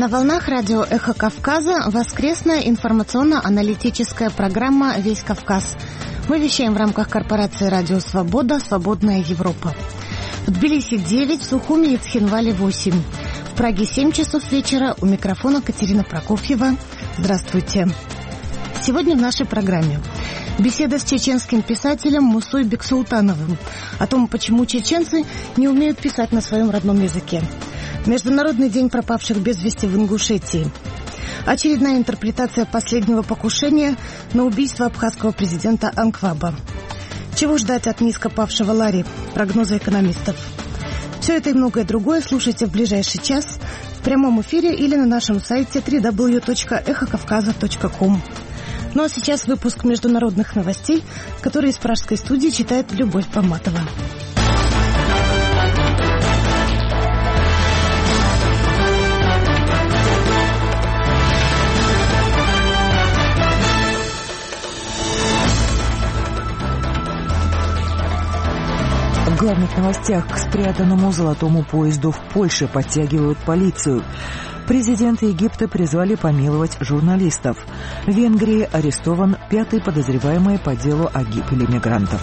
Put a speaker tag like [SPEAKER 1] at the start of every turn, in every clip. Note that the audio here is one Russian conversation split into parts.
[SPEAKER 1] волнах радио «Эхо Кавказа» воскресная информационно-аналитическая программа «Весь Кавказ». Мы вещаем в рамках корпорации «Радио Свобода. Свободная Европа». В Тбилиси 9, в Сухуми и Цхинвале 8. В Праге 7 часов вечера. У микрофона Катерина Прокофьева. Здравствуйте. Сегодня в нашей программе беседа с чеченским писателем Мусой Бексултановым о том, почему чеченцы не умеют писать на своем родном языке. Международный день пропавших без вести в Ингушетии. Очередная интерпретация последнего покушения на убийство абхазского президента Анкваба. Чего ждать от низко павшего Ларри? Прогнозы экономистов. Все это и многое другое слушайте в ближайший час в прямом эфире или на нашем сайте www.эхокавказа.ком. Ну а сейчас выпуск международных новостей, который из пражской студии читает Любовь Поматова.
[SPEAKER 2] В главных новостях: к спрятанному золотому поезду в Польше подтягивают полицию. Президенты Египта призвали помиловать журналистов. В Венгрии арестован 5-й подозреваемый по делу о гибели мигрантов.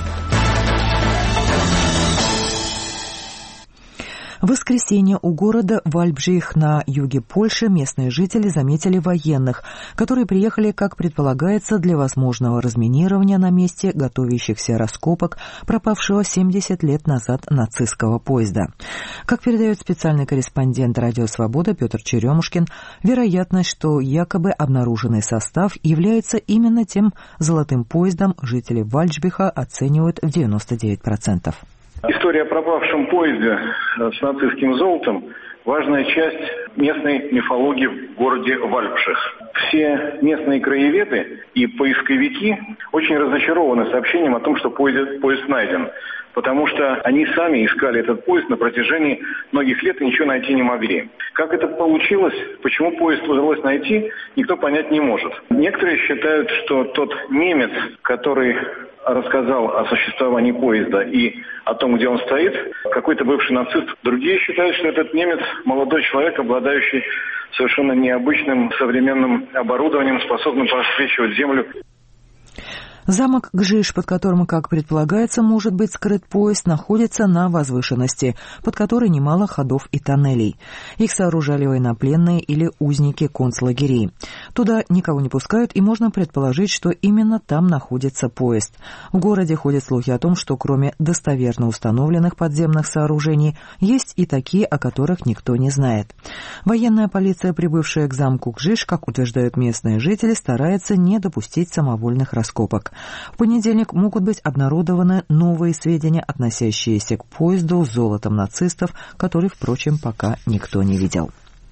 [SPEAKER 2] В воскресенье у города Вальбжих на юге Польши местные жители заметили военных, которые приехали, как предполагается, для возможного разминирования на месте готовящихся раскопок пропавшего 70 лет назад нацистского поезда. Как передает специальный корреспондент «Радио Свобода» Петр Черемушкин, вероятность, что якобы обнаруженный состав является именно тем золотым поездом, жители Вальбжиха оценивают в 99%.
[SPEAKER 3] История о пропавшем поезде с нацистским золотом – важная часть местной мифологии в городе Вальбжих. Все местные краеведы и поисковики очень разочарованы сообщением о том, что поезд найден, потому что они сами искали этот поезд на протяжении многих лет и ничего найти не могли. Как это получилось, почему поезд удалось найти, никто понять не может. Некоторые считают, что тот немец, который рассказал о существовании поезда и о том, где он стоит, какой-то бывший нацист. Другие считают, что этот немец – молодой человек, обладающий совершенно необычным современным оборудованием, способным просвечивать землю.
[SPEAKER 2] Замок Гжиш, под которым, как предполагается, может быть скрыт поезд, находится на возвышенности, под которой немало ходов и тоннелей. Их сооружали военнопленные или узники концлагерей. Туда никого не пускают, и можно предположить, что именно там находится поезд. В городе ходят слухи о том, что кроме достоверно установленных подземных сооружений, есть и такие, о которых никто не знает. Военная полиция, прибывшая к замку Гжиш, как утверждают местные жители, старается не допустить самовольных раскопок. В понедельник могут быть обнародованы новые сведения, относящиеся к поезду с золотом нацистов, который, впрочем, пока никто не видел.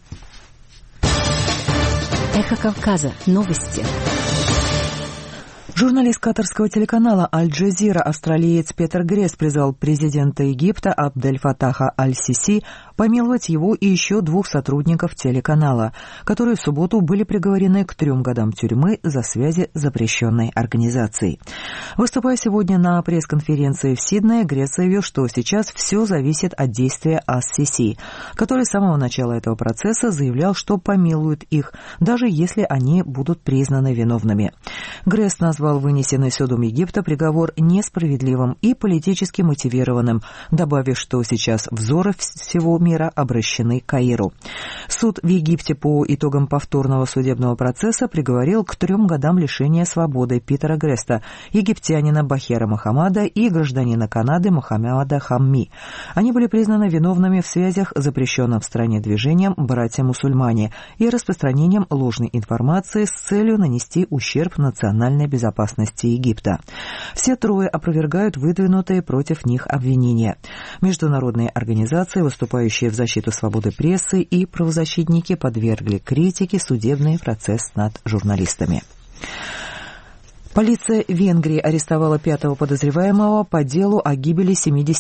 [SPEAKER 4] Эхо Кавказа. Новости.
[SPEAKER 2] Журналист катарского телеканала «Аль-Джазира», австралиец Петер Гресс, призвал президента Египта Абдель-Фатаха Аль-Сиси помиловать его и еще 2 сотрудников телеканала, которые в субботу были приговорены к 3 годам тюрьмы за связи с запрещенной организацией. Выступая сегодня на пресс-конференции в Сиднее, Гресс заявил, что сейчас все зависит от действия Ас-Сиси, который с самого начала этого процесса заявлял, что помилует их, даже если они будут признаны виновными. Гресс назвал вынесенный судом Египта приговор несправедливым и политически мотивированным, добавив, что сейчас взоры всего мира обращены к Каиру. Суд в Египте по итогам повторного судебного процесса приговорил к 3 годам лишения свободы Питера Гресса, египтянина Бахера Мохаммада и гражданина Канады Мохаммада Хамми. Они были признаны виновными в связях с запрещенным в стране движением «Братья-мусульмане» и распространением ложной информации с целью нанести ущерб национальной безопасности Египта. Все 3 опровергают выдвинутые против них обвинения. Международные организации, выступающие в защиту свободы прессы, и правозащитники подвергли критике судебный процесс над журналистами. Полиция Венгрии арестовала 5-го подозреваемого по делу о гибели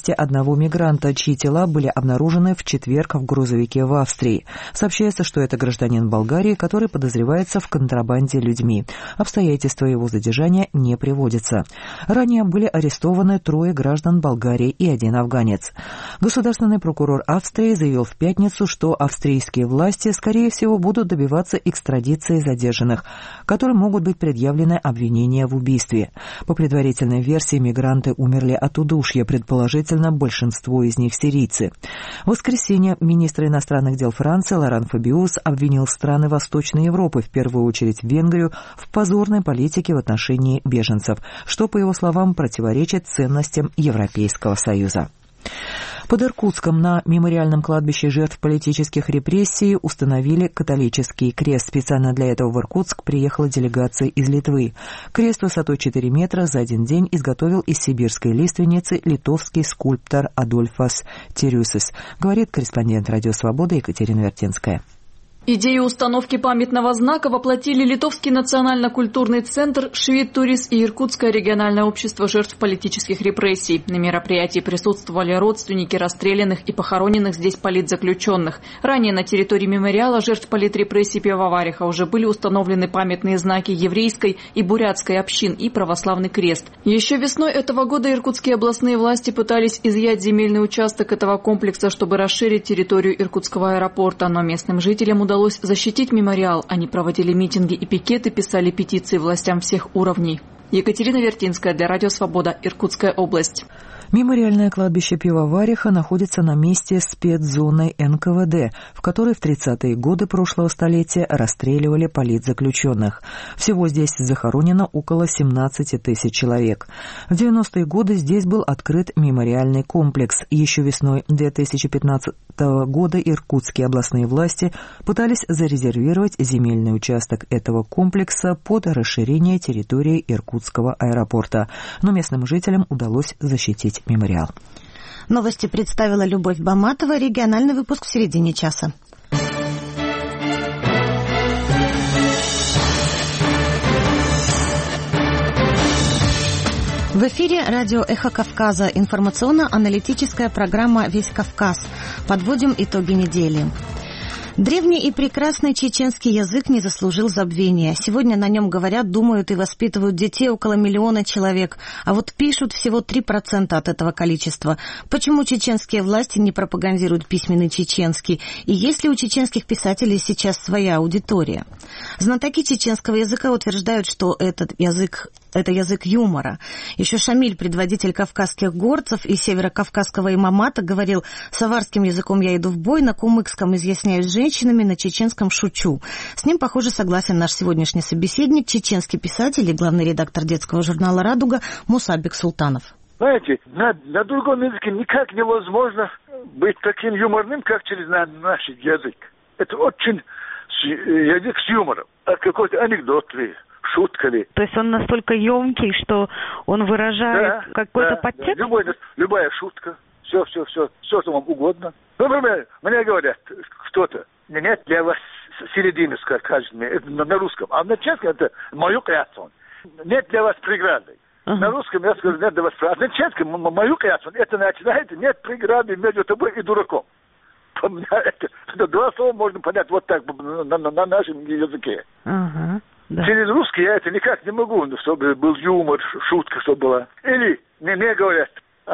[SPEAKER 2] 71 мигранта, чьи тела были обнаружены в четверг в грузовике в Австрии. Сообщается, что это гражданин Болгарии, который подозревается в контрабанде людьми. Обстоятельства его задержания не приводятся. Ранее были арестованы 3 граждан Болгарии и 1 афганец. Государственный прокурор Австрии заявил в пятницу, что австрийские власти, скорее всего, будут добиваться экстрадиции задержанных, которым могут быть предъявлены обвинения в убийстве. По предварительной версии, мигранты умерли от удушья, предположительно, большинство из них сирийцы. В воскресенье министр иностранных дел Франции Лоран Фабиус обвинил страны Восточной Европы, в первую очередь Венгрию, в позорной политике в отношении беженцев, что, по его словам, противоречит ценностям Европейского Союза. Под Иркутском на мемориальном кладбище жертв политических репрессий установили католический крест. Специально для этого в Иркутск приехала делегация из Литвы. Крест высотой 4 метра за один день изготовил из сибирской лиственницы литовский скульптор Адольфас Тирюсис, говорит корреспондент «Радио Свобода» Екатерина Вертинская.
[SPEAKER 5] Идею установки памятного знака воплотили Литовский национально-культурный центр, Швид-Турис и Иркутское региональное общество жертв политических репрессий. На мероприятии присутствовали родственники расстрелянных и похороненных здесь политзаключенных. Ранее на территории мемориала жертв политрепрессий Пивовариха уже были установлены памятные знаки еврейской и бурятской общин и православный крест. Еще весной этого года иркутские областные власти пытались изъять земельный участок этого комплекса, чтобы расширить территорию Иркутского аэропорта, но местным жителям удалось защитить мемориал. Они проводили митинги и пикеты, писали петиции властям всех уровней. Екатерина Вертинская для Радио Свобода, Иркутская область.
[SPEAKER 2] Мемориальное кладбище Пивовариха находится на месте спецзоны НКВД, в которой в 30-е годы прошлого столетия расстреливали политзаключенных. Всего здесь захоронено около 17 тысяч человек. В 90-е годы здесь был открыт мемориальный комплекс. Еще весной 2015 года иркутские областные власти пытались зарезервировать земельный участок этого комплекса под расширение территории Иркутского аэропорта, но местным жителям удалось защитить мемориал.
[SPEAKER 1] Новости представила Любовь Баматова. Региональный выпуск в середине часа. В эфире радио «Эхо Кавказа», информационно-аналитическая программа «Весь Кавказ». Подводим итоги недели. Древний и прекрасный чеченский язык не заслужил забвения. Сегодня на нем говорят, думают и воспитывают детей около 1 миллиона человек, а вот пишут всего 3% от этого количества. Почему чеченские власти не пропагандируют письменный чеченский? И есть ли у чеченских писателей сейчас своя аудитория? Знатоки чеченского языка утверждают, что это язык юмора. Еще Шамиль, предводитель кавказских горцев и северокавказского имамата, говорил: «С аварским языком я иду в бой, на кумыкском изъясняюсь с женщинами, на чеченском шучу». С ним, похоже, согласен наш сегодняшний собеседник, чеченский писатель и главный редактор детского журнала «Радуга» Мусабик Султанов.
[SPEAKER 6] Знаете, на другом языке никак невозможно быть таким юморным, как через наш язык. Это очень язык с юмором. А какой-то анекдот ли, шутка ли.
[SPEAKER 7] То есть он настолько емкий, что он выражает какой-то подтекст?
[SPEAKER 6] Любая шутка. Все, что вам угодно. Например, мне говорят кто-то: нет для вас середины, скажет мне, это на русском. А на чешском это мою креацию. Нет для вас преграды. На русском я скажу: нет для вас преграды. А на чешском мою креацию. Это начинает: нет преграды между тобой и дураком. Это 2 слова можно понять вот так на нашем языке.
[SPEAKER 7] Да.
[SPEAKER 6] Через русский я это никак не могу, чтобы был юмор, шутка, чтобы была. Или мне говорят: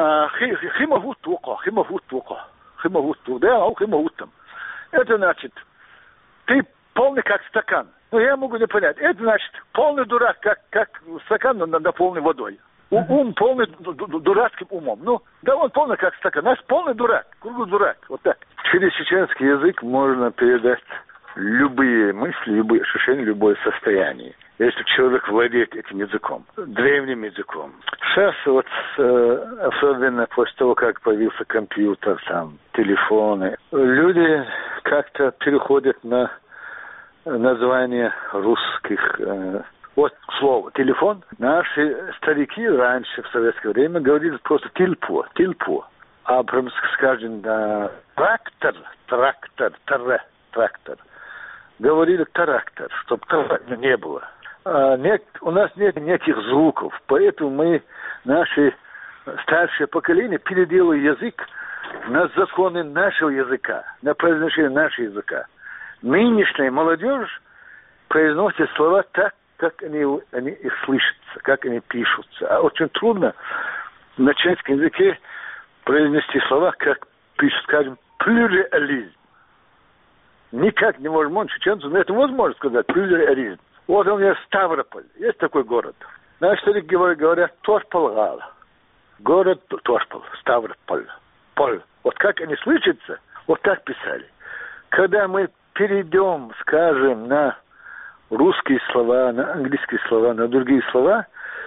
[SPEAKER 6] это значит, ты полный как стакан. Но я могу не понять. Это значит, полный дурак, как стакан наполнен водой. Ум полный дурацким умом. Ну, да, он полный как стакан. Наш полный дурак, круглый дурак. Вот так. Через чеченский язык можно передать любые мысли, любые ощущения, любое состояние. Если человек владеет этим языком, древним языком. Сейчас вот, особенно после того, как появился компьютер, там, телефоны, люди как-то переходят на название русских. Вот слово «телефон». Наши старики раньше, в советское время, говорили просто «тильпо». А прям, скажем, трактор. Говорили «трактор», чтобы не было. У нас нет этих звуков, поэтому наше старшее поколение переделало язык на законы нашего языка, на произношение нашего языка. Нынешняя молодежь произносит слова так, как они их слышатся, как они пишутся. А очень трудно на чеченском языке произнести слова, как пишут, скажем, плюрализм. Никак не можем, он чеченцу, но это возможно сказать, плюрализм. Вот у меня Ставрополь, есть такой город. Наши старики говорят Торполгал. Город Торпол, Ставрополь. Поль. Вот как они слышатся, вот так писали. Когда мы перейдем, скажем, на русские слова, на английские слова, на другие слова,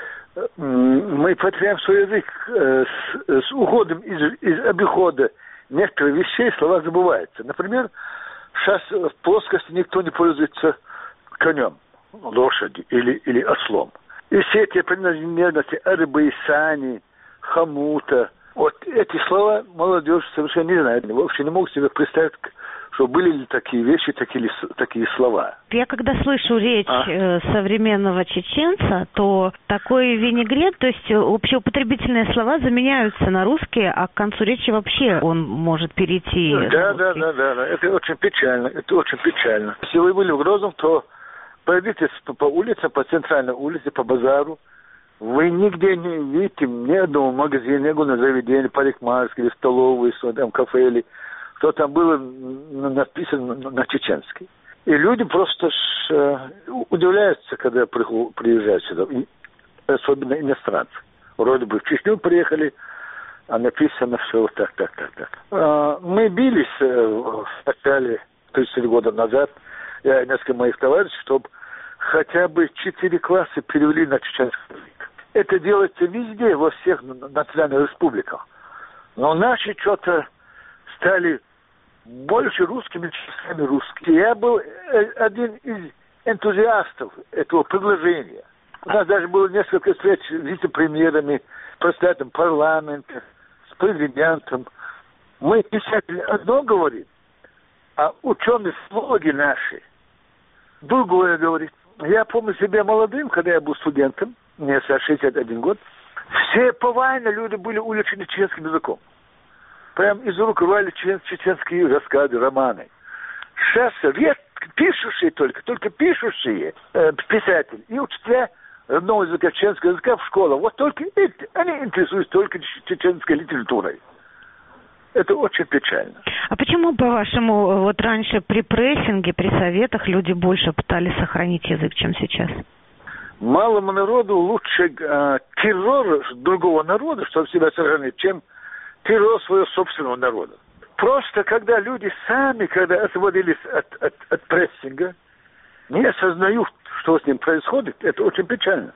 [SPEAKER 6] мы потеряем свой язык с уходом из обихода некоторых вещей, слова забываются. Например, сейчас в плоскости никто не пользуется конем, лошадью или ослом. И все эти принадлежности рыбы, сани, хомута, вот эти слова молодежь совершенно не знает. Вообще не могут себе представить, что были ли такие вещи, такие слова.
[SPEAKER 7] Я когда слышу речь современного чеченца, то такой винегрет, то есть общеупотребительные слова заменяются на русские, а к концу речи вообще он может перейти.
[SPEAKER 6] Да. Это очень печально. Если вы были в Грозном, то пройдите по улице, по центральной улице, по базару. Вы нигде не видите ни одного магазина, ни одного заведения, парикмахерской, или столовой, там, кафе, или что там было написано на чеченский. И люди просто удивляются, когда приезжают сюда, особенно иностранцы. Вроде бы в Чечню приехали, а написано все вот так. Мы бились в начале 30 года назад, я и несколько моих товарищей, чтобы хотя бы 4 класса перевели на чеченский язык. Это делается везде, во всех национальных республиках. Но наши что-то стали больше русскими, чем сами русские. Я был один из энтузиастов этого предложения. У нас даже было несколько встреч с вице-премьерами, председателем парламента, с президентом. Мы, писатели, одно говорим, а ученые-филологи наши другое говорит. Я помню себя молодым, когда я был студентом, мне 61 год, все повально люди были увлечены чеченским языком. Прям из рук рвали чеченские рассказы, романы. Сейчас пишущие только пишущие писатели и учителя родного языка, чеченского языка в школах. Вот только эти, они интересуются только чеченской литературой. Это очень печально.
[SPEAKER 7] А почему, по-вашему, вот раньше при прессинге, при советах люди больше пытались сохранить язык, чем сейчас?
[SPEAKER 6] Малому народу лучше террор другого народа, чтобы себя сохранить, чем террор своего собственного народа. Просто когда люди сами, когда освободились от прессинга, не осознают, что с ним происходит, это очень печально.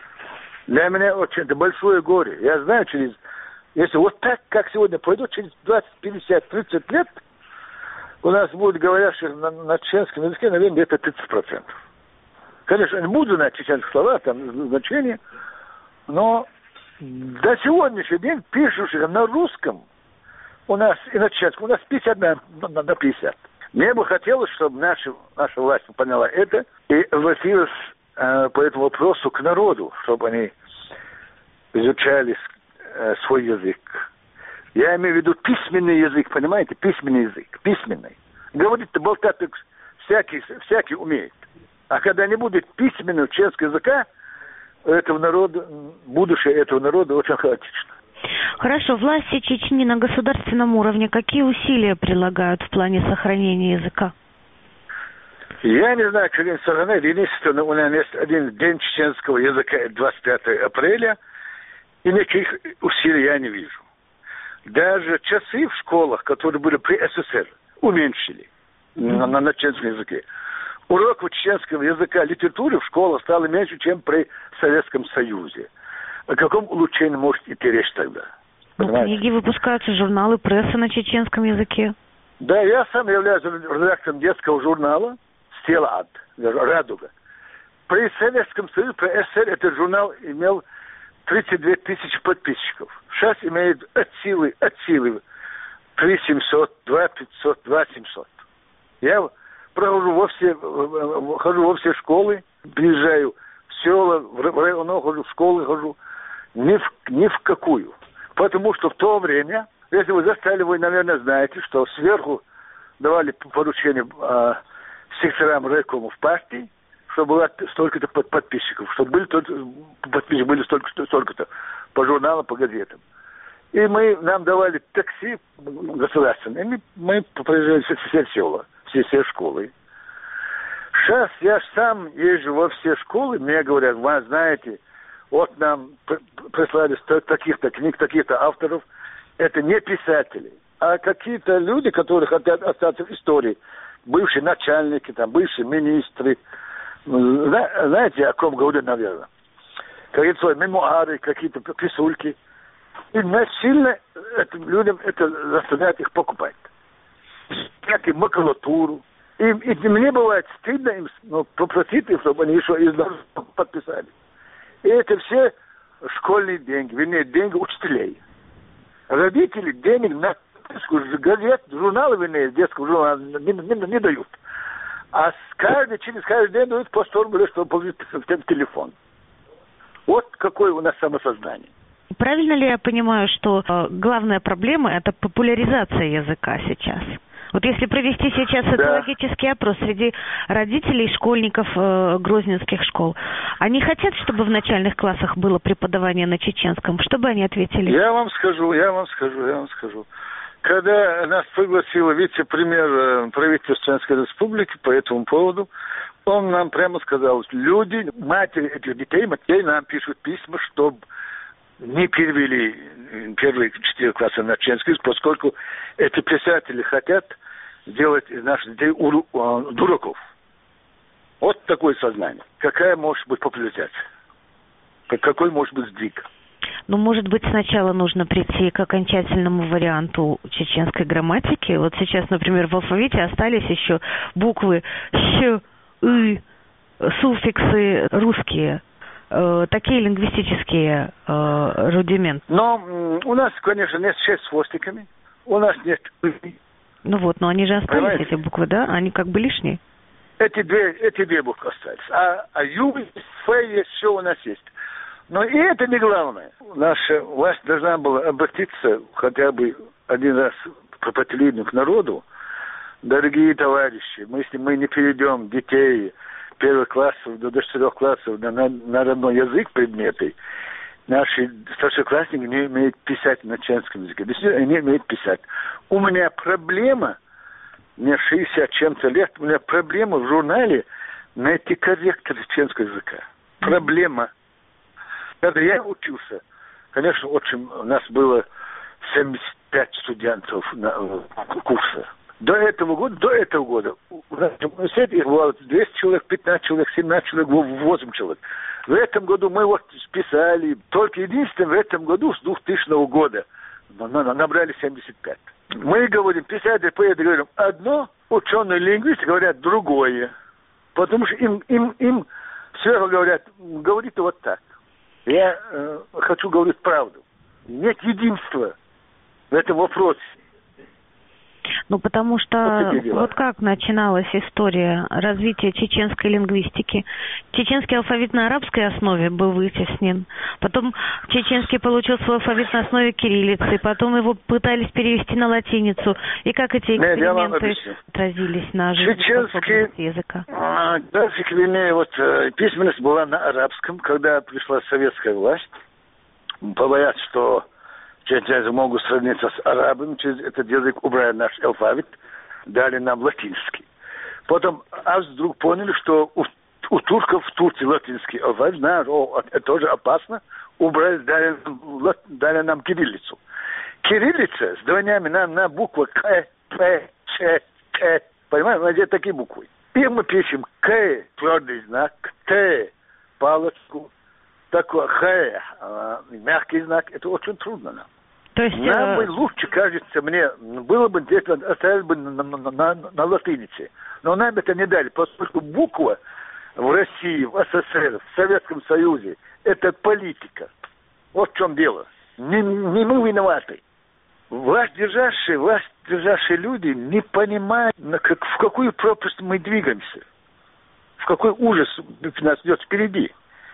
[SPEAKER 6] Для меня это большое горе. Я знаю, если вот так, как сегодня пойдет, через 20, 50, 30 лет, у нас будет говорящих на чеченском языке, наверное, где-то 30%. Конечно, они будут знать чеченские слова, там значения, но до сегодняшнего дня пишущих на русском у нас и на чеченском, у нас 50 на 50. Мне бы хотелось, чтобы наша власть поняла это и обратилась по этому вопросу к народу, чтобы они изучали свой язык. Я имею в виду письменный язык, понимаете? Письменный язык, письменный. Говорить-то болтать всякий умеет. А когда не будет письменного чеченского языка, этого народа, будущее этого народа очень хаотично.
[SPEAKER 7] Хорошо, власти Чечни на государственном уровне какие усилия прилагают в плане сохранения языка?
[SPEAKER 6] Я не знаю, как они сохраняют. Единственное, у нас есть один день чеченского языка, 25 апреля, и никаких усилий я не вижу. Даже часы в школах, которые были при СССР, уменьшили на чеченском языке. Уроков чеченского языка, литературы в школах стало меньше, чем при Советском Союзе. О каком улучшении может идти речь тогда?
[SPEAKER 7] Книги выпускаются, журналы, пресса на чеченском языке.
[SPEAKER 6] Да, я сам являюсь редактором детского журнала «Стелад», «Радуга». При Советском Союзе, при СССР этот журнал имел 32 тысячи подписчиков. Сейчас имеет от силы 3700, 2500, 2700. Я хожу во все школы, приезжаю в села, в районы хожу, в школы хожу. Ни в какую. Потому что в то время, если вы застали, вы, наверное, знаете, что сверху давали поручение секторам райкомов партий, чтобы было столько-то подписчиков, чтобы подписчики были столько-то по журналам, по газетам. И нам давали такси государственное, и мы проезжали все села, все школы. Сейчас я сам езжу во все школы, мне говорят, вы знаете, вот нам прислали таких-то книг, таких-то авторов. Это не писатели, а какие-то люди, которые хотят остаться в истории. Бывшие начальники, там, бывшие министры. Знаете, о ком говорю, наверное? Какие-то свои мемуары, какие-то писульки. И насильно людям это заставляет их покупать. Всякую макулатуру. И мне бывает стыдно им попросить их, чтобы они еще издали, подписали. И это все школьные деньги, вернее, деньги учителей. Родители денег на газет, журналы, вернее, детского журнала не дают. А через каждый день дают по 100 рублей, чтобы получить телефон. Вот какое у нас самосознание.
[SPEAKER 7] Правильно ли я понимаю, что главная проблема – это популяризация языка сейчас? Вот если провести сейчас социологический опрос среди родителей школьников грозненских школ, они хотят, чтобы в начальных классах было преподавание на чеченском? Что бы они ответили?
[SPEAKER 6] Я вам скажу. Когда нас пригласил вице-премьер правительства Чеченской Республики по этому поводу, он нам прямо сказал, люди, матери этих детей нам пишут письма, чтобы не перевели первые 4 класса на чеченский, поскольку эти писатели хотят сделать из наших детей дураков. Вот такое сознание. Какая может быть популяризация? Какой может быть сдвиг?
[SPEAKER 7] Ну, может быть, сначала нужно прийти к окончательному варианту чеченской грамматики. Вот сейчас, например, в алфавите остались еще буквы «щ», «ы», суффиксы русские. Такие лингвистические рудименты.
[SPEAKER 6] Но у нас, конечно, нет «щ» с хвостиками. У нас нет «ы».
[SPEAKER 7] Ну вот, но они же остались, понимаете? Эти буквы, да? Они как бы лишние.
[SPEAKER 6] Эти две буквы остались. А «ю» есть, «ф» есть, все у нас есть. Но и это не главное. Наша власть должна была обратиться хотя бы один раз по телевидению к народу. Дорогие товарищи, если мы не перейдем детей первых классов до 4 классов на родной язык предметы, наши старшеклассники не умеют писать на чеченском языке. Действительно, они не умеют писать. У меня проблема, мне 60 чем-то лет, у меня проблема в журнале найти корректор чеченского языка. Проблема. Когда я учился, конечно, у нас было 75 студентов на курса. До этого года у нас в университете их было 200 человек, 15 человек, 17 человек, 8 человек. В этом году мы вот списали, только единственное, в этом году с 2000 года набрали 75. Мы говорим, писатели, поэты говорим одно, ученые лингвисты говорят другое. Потому что им сверху говорят, говорите вот так. Я хочу говорить правду. Нет единства в этом вопросе.
[SPEAKER 7] Ну, потому что вот как начиналась история развития чеченской лингвистики. Чеченский алфавит на арабской основе был вытеснен. Потом чеченский получил свой алфавит на основе кириллицы. Потом его пытались перевести на латиницу. И как эти эксперименты отразились на жизнеспособности языка?
[SPEAKER 6] Письменность была на арабском, когда пришла советская власть. Побоялись, что чеченцы могут сравниться с арабами, через этот язык убрали наш алфавит, дали нам латинский. Потом вдруг поняли, что у турков в Турции латинский алфавит, это тоже опасно, убрали, дали нам кириллицу. Кириллица с двойнями на буквы К, П, Ч, К, понимаете, где такие буквы. И мы пишем К, твердый знак, Т, палочку, такой Х, мягкий знак, это очень трудно нам.
[SPEAKER 7] То есть,
[SPEAKER 6] нам бы лучше, кажется мне, было бы, здесь оставили бы на латинице. Но нам это не дали, поскольку буква в России, в СССР, в Советском Союзе, это политика. Вот в чем дело. Не мы виноваты. Власть держащие люди не понимают, в какую пропасть мы двигаемся. В какой ужас нас идет впереди.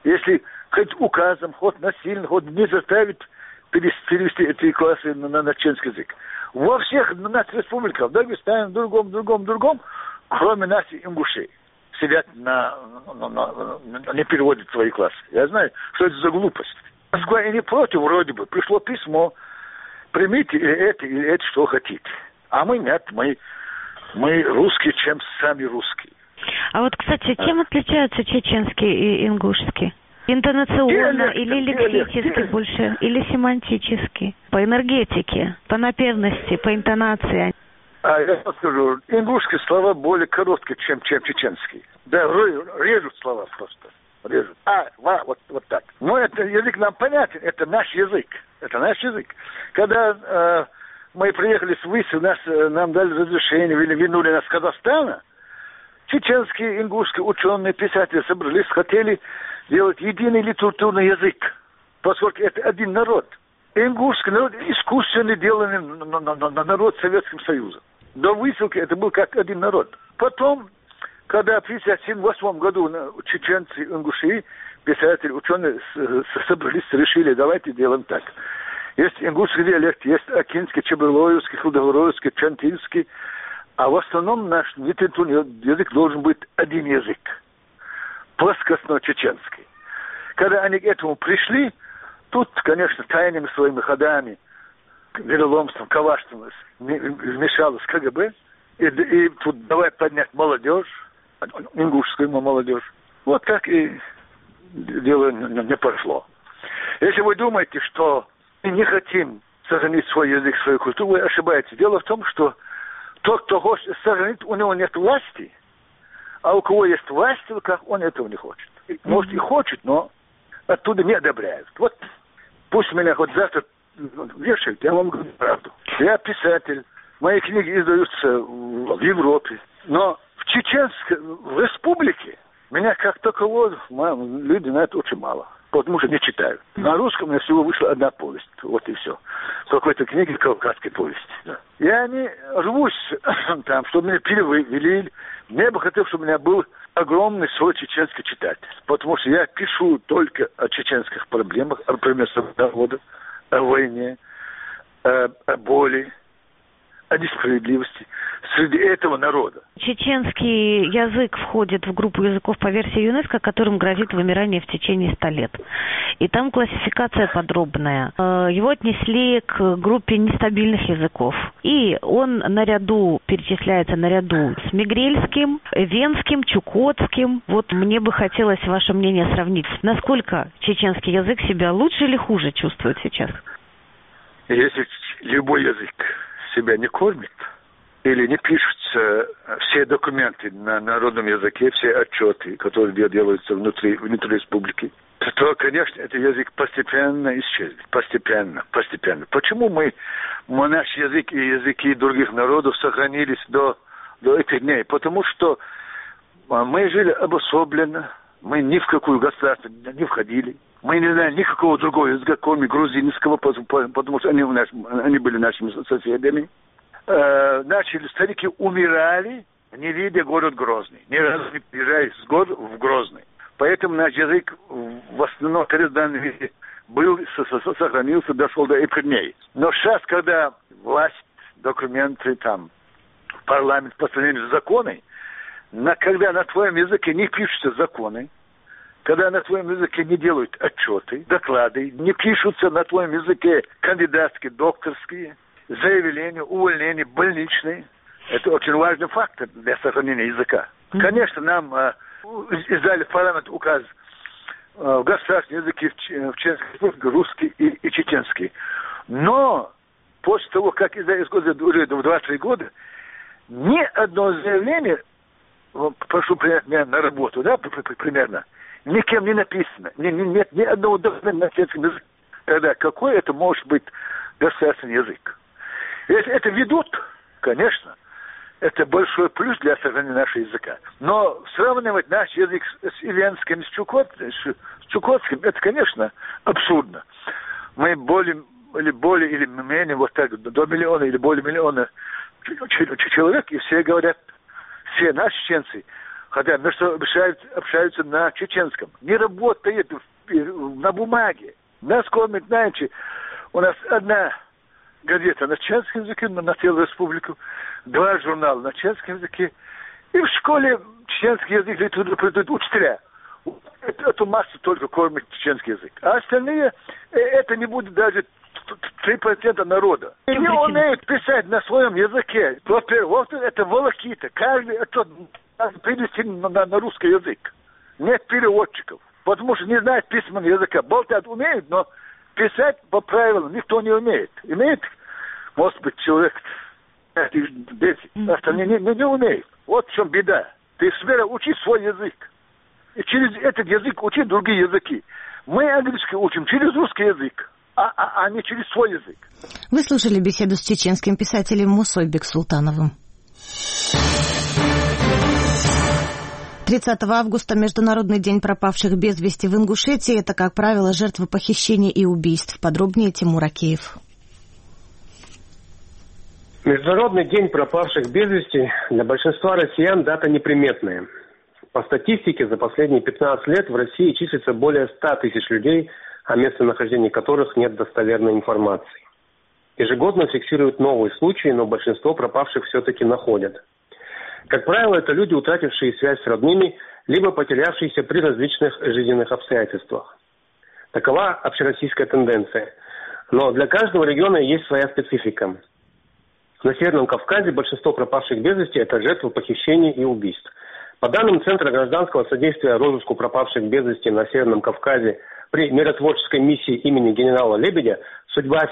[SPEAKER 6] Если хоть указом, хоть насильно, хоть не заставить перевести эти классы на чеченский язык. Во всех наших республиках, в Дагестане, в другом, кроме нас и ингушей, сидят не переводят свои классы. Я знаю, что это за глупость. Москва и не против, вроде бы. Пришло письмо, примите или это, что хотите. А мы нет, мы русские, чем сами русские.
[SPEAKER 7] А вот, кстати, чем отличаются чеченский и ингушский? Интонационно или лексически больше, или семантически? По энергетике, по напевности, по интонации?
[SPEAKER 6] Я скажу, ингушские слова более короткие, чем чеченские. Да, режут слова просто. Режут. Вот так. Но это язык нам понятен, это наш язык. Когда мы приехали с Выси, нам дали разрешение, вернули нас с Казахстана, чеченские, ингушские ученые, писатели собрались, хотели делать единый литературный язык, поскольку это один народ. Ингушский народ искусственно деланный народ Советским Союзом. До высылки это был как один народ. Потом, когда в 1958 году чеченцы, ингуши, писатели, ученые собрались, решили, давайте делаем так. Есть ингушский диалект, есть акинский, чеберлоевский, худогороевский, чантинский. А в основном наш литературный язык должен быть один язык. Плоскостно-чеченский. Когда они к этому пришли, тут, конечно, тайными своими ходами, вероломством, коварством вмешалась КГБ. И тут давай поднять молодежь, ингушскую молодежь. Вот так и дело не пошло. Если вы думаете, что мы не хотим сохранить свой язык, свою культуру, вы ошибаетесь. Дело в том, что тот, кто хочет сохранить, у него нет власти, а у кого есть власть, как он этого не хочет. Может, и хочет, но оттуда не одобряют. Вот пусть меня хоть завтра вешают, я вам говорю правду. Я писатель, мои книги издаются в Европе, но в Чеченской республике меня как такового люди знают очень мало. Потому что не читаю. На русском у меня всего вышла одна повесть. Вот и все. В какой-то книге «Кавказской повести». Да. Я не рвусь там, чтобы меня перевели. Мне бы хотелось, чтобы у меня был огромный свой чеченский читатель. Потому что я пишу только о чеченских проблемах, например, о войне, о боли, о несправедливости среди этого народа.
[SPEAKER 7] Чеченский язык входит в группу языков по версии ЮНЕСКО, которым грозит вымирание в течение 100 лет. И там классификация подробная. Его отнесли к группе нестабильных языков. И он перечисляется наряду с мигрельским, венским, чукотским. Вот мне бы хотелось ваше мнение сравнить. Насколько чеченский язык себя лучше или хуже чувствует сейчас?
[SPEAKER 6] Если любой язык себя не кормит, или не пишутся все документы на народном языке, все отчеты, которые делаются внутри республики, то, конечно, этот язык постепенно исчезнет. Постепенно. Почему наш язык и языки других народов сохранились до этих дней? Потому что мы жили обособленно, мы ни в какую государство не входили. Мы не знаем никакого другого языка, кроме грузинского, потому что они были нашими соседями. Наши старики умирали, не видя город Грозный. Ни разу не приезжая с города в Грозный. Поэтому наш язык в основном в данном виде был, сохранился, дошел до этих дней. Но сейчас, когда власть, документы, парламент постановили законы, когда на твоем языке не пишутся законы, когда на твоем языке не делают отчеты, доклады, не пишутся на твоем языке кандидатские, докторские, заявления, увольнения, больничные. Это очень важный фактор для сохранения языка. Конечно, нам издали в парламент указ в государственном языке в Чеченской республике русский и чеченский. Но после того, как издали уже в 23 года, ни одно заявление, прошу принять меня на работу, примерно, никем не написано. Нет ни одного документа на чеченском языке. Тогда какой это может быть государственный язык? Если это ведут, конечно, это большой плюс для сохранения нашего языка. Но сравнивать наш язык с ивенским, с чукотским, это, конечно, абсурдно. Мы более или менее, вот так, до миллиона или более миллиона человек, и все говорят, все наши чеченцы, хотя общаются на чеченском. Не работает на бумаге. Нас кормят, знаете, у нас одна газета на чеченском языке, на целую республику, 2 журнала на чеченском языке, и в школе чеченский язык литературу учителя. Эту массу только кормит чеченский язык. А остальные, это не будет даже 3% народа. И не умеют писать на своем языке. Во-первых, это волокита. Каждый это перевести на русский язык. Нет переводчиков. Потому что не знают письменного языка. Болтать умеют, но писать по правилам никто не умеет. Имеет, может быть, человек 10, остальные не умеют. Вот в чем беда. Ты всегда учи свой язык. И через этот язык учи другие языки. Мы английский учим через русский язык, а не через свой язык.
[SPEAKER 1] Вы слушали беседу с чеченским писателем Мусой Бексултановым. 30 августа – Международный день пропавших без вести в Ингушетии. Это, как правило, жертвы похищений и убийств. Подробнее Тимур Акеев.
[SPEAKER 8] Международный день пропавших без вести для большинства россиян дата неприметная. По статистике, за последние 15 лет в России числится более 100 тысяч людей, о местонахождении которых нет достоверной информации. Ежегодно фиксируют новые случаи, но большинство пропавших все-таки находят. Как правило, это люди, утратившие связь с родными, либо потерявшиеся при различных жизненных обстоятельствах. Такова общероссийская тенденция. Но для каждого региона есть своя специфика. На Северном Кавказе большинство пропавших без вести – это жертвы похищений и убийств. По данным Центра гражданского содействия розыску пропавших без вести на Северном Кавказе при миротворческой миссии имени генерала Лебедя судьба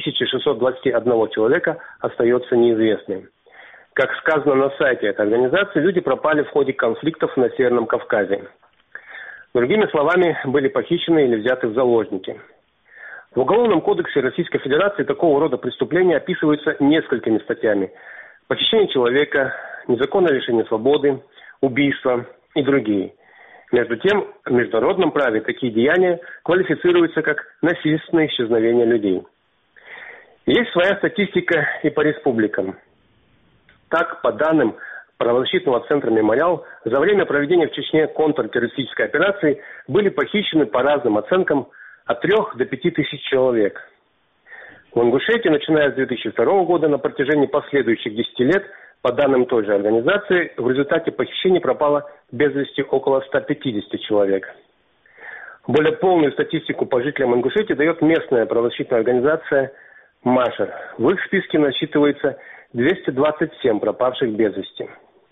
[SPEAKER 8] 7621 человека остается неизвестной. Как сказано на сайте этой организации, люди пропали в ходе конфликтов на Северном Кавказе. Другими словами, были похищены или взяты в заложники. В Уголовном кодексе Российской Федерации такого рода преступления описываются несколькими статьями. Похищение человека, незаконное лишение свободы, убийство и другие. Между тем, в международном праве такие деяния квалифицируются как насильственное исчезновение людей. Есть своя статистика и по республикам. Так, по данным правозащитного центра «Мемориал», за время проведения в Чечне контртеррористической операции были похищены по разным оценкам от 3 до 5 тысяч человек. В Ингушетии, начиная с 2002 года, на протяжении последующих 10 лет, по данным той же организации, в результате похищений пропало без вести около 150 человек. Более полную статистику по жителям Ингушетии дает местная правозащитная организация «Машер». В их списке насчитывается 227 пропавших без вести.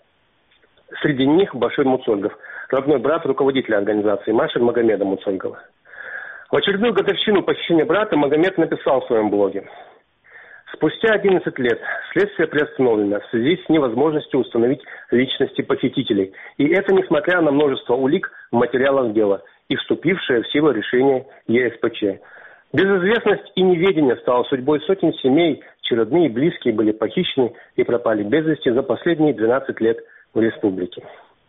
[SPEAKER 8] Среди них Башир Муцольгов, родной брат руководителя организации «Машер» Магомеда Муцольгова. В очередную годовщину похищения брата Магомед написал в своем блоге: «Спустя 11 лет следствие приостановлено в связи с невозможностью установить личности похитителей. И это несмотря на множество улик в материалах дела и вступившее в силу решение ЕСПЧ. Безызвестность и неведение стало судьбой сотен семей, чьи родные и близкие были похищены и пропали без вести за последние 12 лет в республике».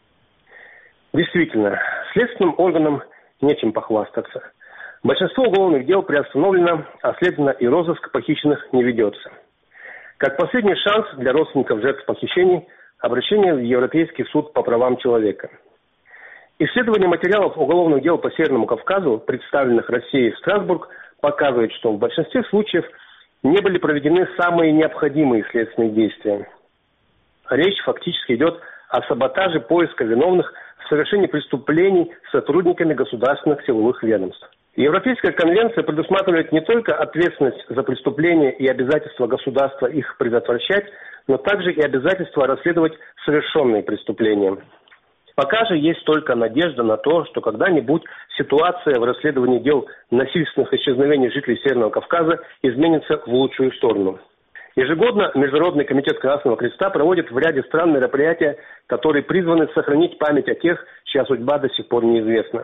[SPEAKER 8] Действительно, следственным органам нечем похвастаться. Большинство уголовных дел приостановлено, а следовательно и розыск похищенных не ведется. Как последний шанс для родственников жертв похищений – обращение в Европейский суд по правам человека. Исследование материалов уголовных дел по Северному Кавказу, представленных Россией в Страсбург, показывает, что в большинстве случаев не были проведены самые необходимые следственные действия. Речь фактически идет о саботаже поиска виновных в совершении преступлений сотрудниками государственных силовых ведомств. Европейская конвенция предусматривает не только ответственность за преступления и обязательство государства их предотвращать, но также и обязательство расследовать совершенные преступления. Пока же есть только надежда на то, что когда-нибудь ситуация в расследовании дел насильственных исчезновений жителей Северного Кавказа изменится в лучшую сторону. Ежегодно Международный комитет Красного Креста проводит в ряде стран мероприятия, которые призваны сохранить память о тех, чья судьба до сих пор неизвестна.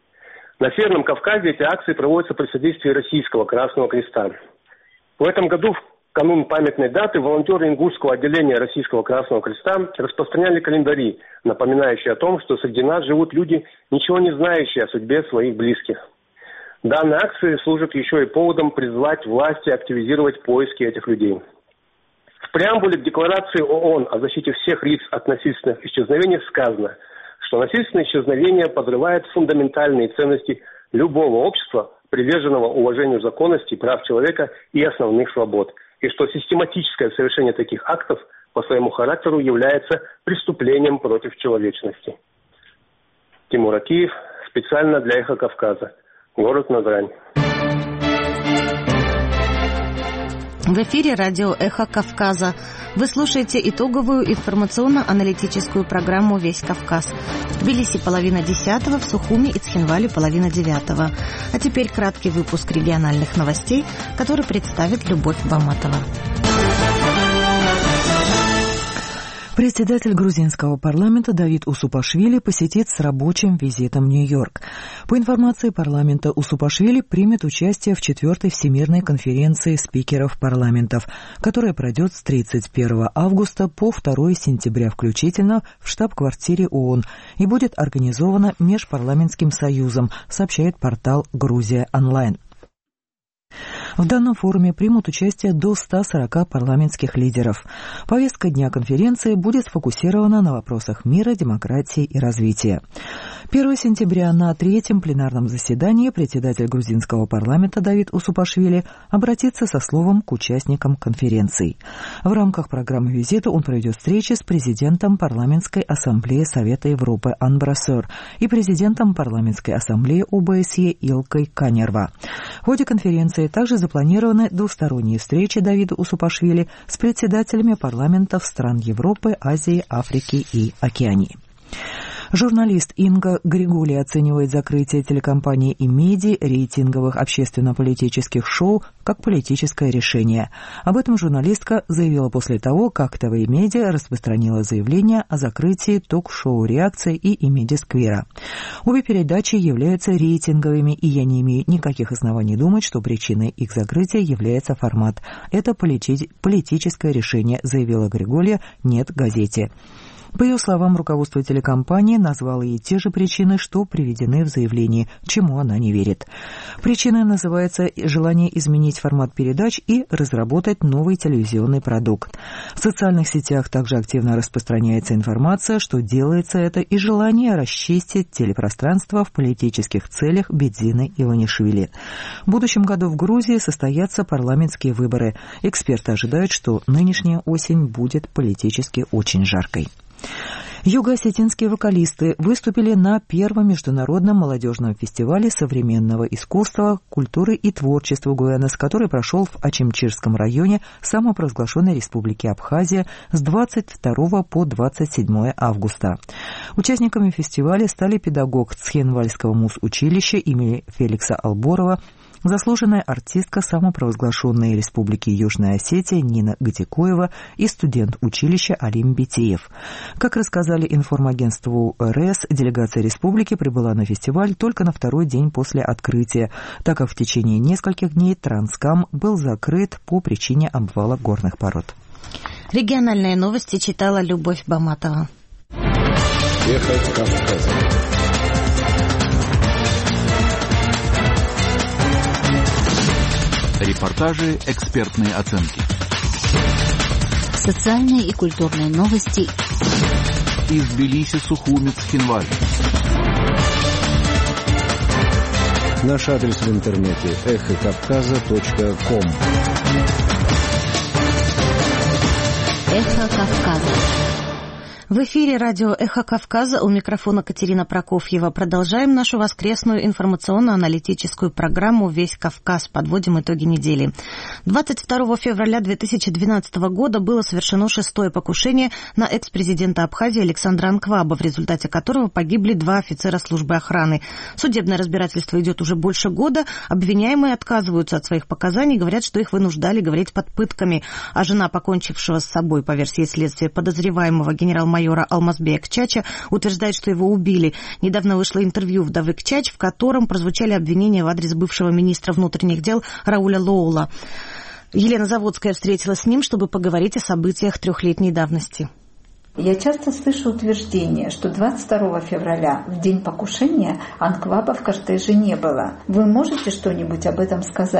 [SPEAKER 8] На Северном Кавказе эти акции проводятся при содействии Российского Красного Креста. В этом году, в канун памятной даты, волонтеры Ингушского отделения Российского Красного Креста распространяли календари, напоминающие о том, что среди нас живут люди, ничего не знающие о судьбе своих близких. Данные акции служат еще и поводом призвать власти активизировать поиски этих людей. В преамбуле к Декларации ООН о защите всех лиц от насильственных исчезновений сказано: что насильственное исчезновение подрывает фундаментальные ценности любого общества, приверженного уважению законности, прав человека и основных свобод, и что систематическое совершение таких актов по своему характеру является преступлением против человечности. Тимур Акиев, специально для «Эхо Кавказа», город Назрань.
[SPEAKER 1] В эфире радио «Эхо Кавказа». Вы слушаете итоговую информационно-аналитическую программу «Весь Кавказ». В Тбилиси 9:30, в Сухуми и Цхинвале 8:30. А теперь краткий выпуск региональных новостей, который представит Любовь Баматова.
[SPEAKER 2] Председатель грузинского парламента Давид Усупашвили посетит с рабочим визитом Нью-Йорк. По информации парламента, Усупашвили примет участие в 4-й Всемирной конференции спикеров парламентов, которая пройдет с 31 августа по 2 сентября включительно в штаб-квартире ООН и будет организована Межпарламентским союзом, сообщает портал «Грузия онлайн». В данном форуме примут участие до 140 парламентских лидеров. Повестка дня конференции будет сфокусирована на вопросах мира, демократии и развития. 1 сентября на 3-м пленарном заседании председатель грузинского парламента Давид Усупашвили обратится со словом к участникам конференции. В рамках программы визита он проведет встречи с президентом Парламентской ассамблеи Совета Европы Ан Брассер и президентом Парламентской ассамблеи ОБСЕ Илкой Канерва. В ходе конференции также запланированы двусторонние встречи Давида Усупашвили с председателями парламентов стран Европы, Азии, Африки и Океании. Журналист Инга Григули оценивает закрытие телекомпании «Имеди» рейтинговых общественно-политических шоу как политическое решение. Об этом журналистка заявила после того, как ТВ «Имеди» распространила заявление о закрытии ток-шоу «Реакция» и «Имеди Сквера». Обе передачи являются рейтинговыми, и я не имею никаких оснований думать, что причиной их закрытия является формат. Это политическое решение, заявила Григули «Нет» газете. По ее словам, руководство телекомпании назвало ей те же причины, что приведены в заявлении, чему она не верит. Причиной называется желание изменить формат передач и разработать новый телевизионный продукт. В социальных сетях также активно распространяется информация, что делается это и желание расчистить телепространство в политических целях Бедзины Иванишвили. В будущем году в Грузии состоятся парламентские выборы. Эксперты ожидают, что нынешняя осень будет политически очень жаркой. Юго-осетинские вокалисты выступили на первом международном молодежном фестивале современного искусства, культуры и творчества Гуэнос, который прошел в Ачимчирском районе самопровозглашенной республики Абхазия с 22 по 27 августа. Участниками фестиваля стали педагог Цхинвальского муз-училища имени Феликса Алборова, заслуженная артистка самопровозглашенной республики Южная Осетия Нина Гатикоева и студент училища Алим Битиев. Как рассказали информагентству РС, делегация республики прибыла на фестиваль только на второй день после открытия, так как в течение нескольких дней Транскам был закрыт по причине обвала горных пород.
[SPEAKER 1] Региональные новости читала Любовь Баматова.
[SPEAKER 9] Эхо Кавказа. Репортажи, экспертные оценки.
[SPEAKER 4] Социальные и культурные новости.
[SPEAKER 9] Из Тбилиси, Сухуми, Цхинваль. Наш адрес в интернете эхокавказа.ком.
[SPEAKER 4] Эхо Кавказа.
[SPEAKER 1] В эфире радио «Эхо Кавказа», у микрофона Катерина Прокофьева. Продолжаем нашу воскресную информационно-аналитическую программу «Весь Кавказ». Подводим итоги недели. 22 февраля 2012 года было совершено 6-е покушение на экс-президента Абхазии Александра Анкваба, в результате которого погибли 2 офицера службы охраны. Судебное разбирательство идет уже больше года. Обвиняемые отказываются от своих показаний, говорят, что их вынуждали говорить под пытками. А жена покончившего с собой, по версии следствия, подозреваемого генерал-майора Алмазбея Кчача утверждает, что его убили. Недавно вышло интервью вдовы Кчач, в котором прозвучали обвинения в адрес бывшего министра внутренних дел Рауля Лоула. Елена Заводская встретилась с ним, чтобы поговорить о событиях 3-летней давности.
[SPEAKER 10] Я часто слышу утверждение, что 22 февраля, в день покушения, Анкваба в кортеже не было. Вы можете что-нибудь об этом сказать?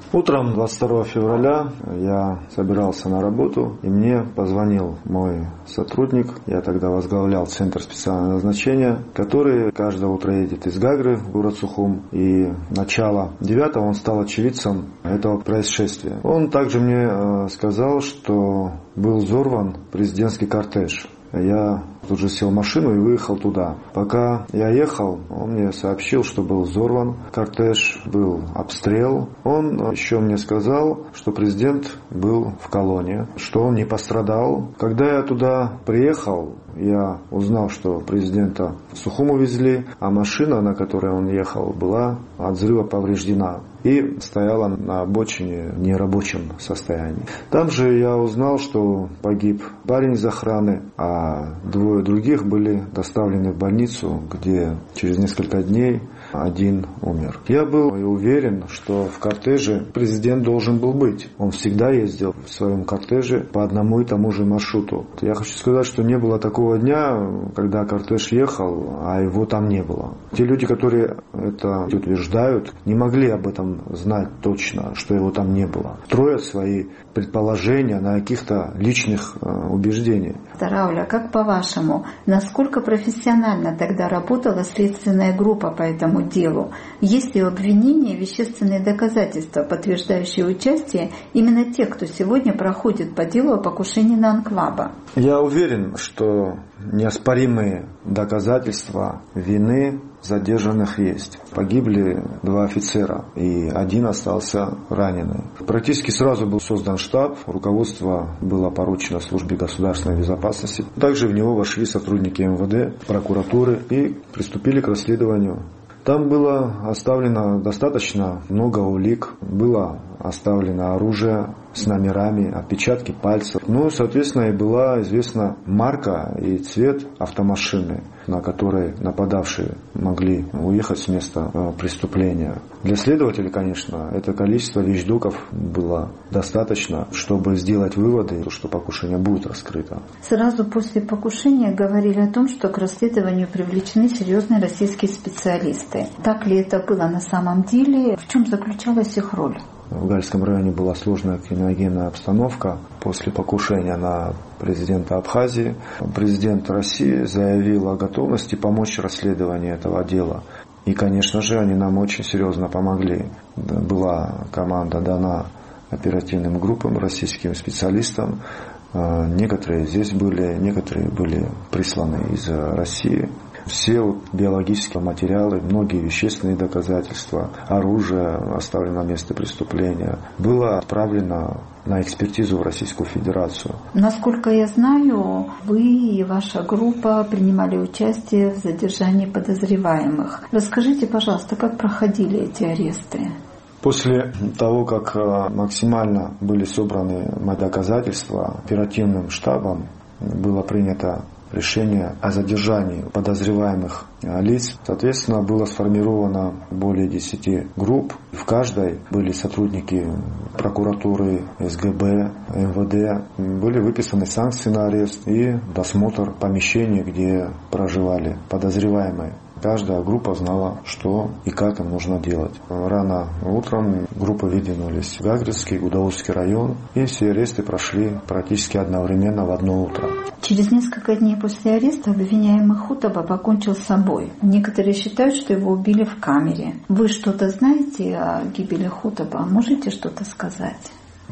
[SPEAKER 11] Утром 22 февраля я собирался на работу, и мне позвонил мой сотрудник. Я тогда возглавлял Центр специального назначения, который каждое утро едет из Гагры в город Сухум. И начало 9-го он стал очевидцем этого происшествия. Он также мне сказал, что был взорван президентский кортеж. Я тут же сел в машину и выехал туда. Пока я ехал, он мне сообщил, что был взорван кортеж, был обстрел. Он еще мне сказал, что президент был в колонне, что он не пострадал. Когда я туда приехал, я узнал, что президента в Сухум увезли, а машина, на которой он ехал, была от взрыва повреждена и стояла на обочине в нерабочем состоянии. Там же я узнал, что погиб парень из охраны, а двое других были доставлены в больницу, где через несколько дней один умер. Я был уверен, что в кортеже президент должен был быть. Он всегда ездил в своем кортеже по одному и тому же маршруту. Я хочу сказать, что не было такого дня, когда кортеж ехал, а его там не было. Те люди, которые это утверждают, не могли об этом знать точно, что его там не было. Строят свои предположения на каких-то личных убеждениях.
[SPEAKER 10] Рауля, как по-вашему, насколько профессионально тогда работала следственная группа по этому делу? Есть ли у обвинения вещественные доказательства, подтверждающие участие именно тех, кто сегодня проходит по делу о покушении на Анкваба?
[SPEAKER 11] Я уверен, что неоспоримые доказательства вины задержанных есть. Погибли 2 офицера, и один остался раненый. Практически сразу был создан штаб, руководство было поручено службе государственной безопасности. Также в него вошли сотрудники МВД, прокуратуры и приступили к расследованию. Там было оставлено достаточно много улик, было оставлено оружие с номерами, отпечатки пальцев. Соответственно, и была известна марка и цвет автомашины, на которой нападавшие могли уехать с места преступления. Для следователей, конечно, это количество вещдоков было достаточно, чтобы сделать выводы, что покушение будет раскрыто.
[SPEAKER 10] Сразу после покушения говорили о том, что к расследованию привлечены серьезные российские специалисты. Так ли это было на самом деле? В чем заключалась их роль?
[SPEAKER 11] В Гальском районе была сложная криминогенная обстановка. После покушения на президента Абхазии президент России заявил о готовности помочь в расследовании этого дела. И, конечно же, они нам очень серьезно помогли. Была команда дана оперативным группам, российским специалистам. Некоторые здесь были, некоторые были присланы из России. Все биологические материалы, многие вещественные доказательства, оружие, оставлено на месте преступления, было отправлено на экспертизу в Российскую Федерацию.
[SPEAKER 10] Насколько я знаю, вы и ваша группа принимали участие в задержании подозреваемых. Расскажите, пожалуйста, как проходили эти аресты?
[SPEAKER 11] После того, как максимально были собраны доказательства, оперативным штабом было принято решение о задержании подозреваемых лиц. Соответственно, было сформировано более 10 групп. В каждой были сотрудники прокуратуры, СГБ, МВД. Были выписаны санкции на арест и досмотр помещений, где проживали подозреваемые. Каждая группа знала, что и как им нужно делать. Рано утром группы выдвинулись в Гагринский, Гудаутский район, и все аресты прошли практически одновременно в одно утро.
[SPEAKER 10] Через несколько дней после ареста обвиняемый Хутаба покончил с собой. Некоторые считают, что его убили в камере. Вы что-то знаете о гибели Хутаба? Можете что-то сказать?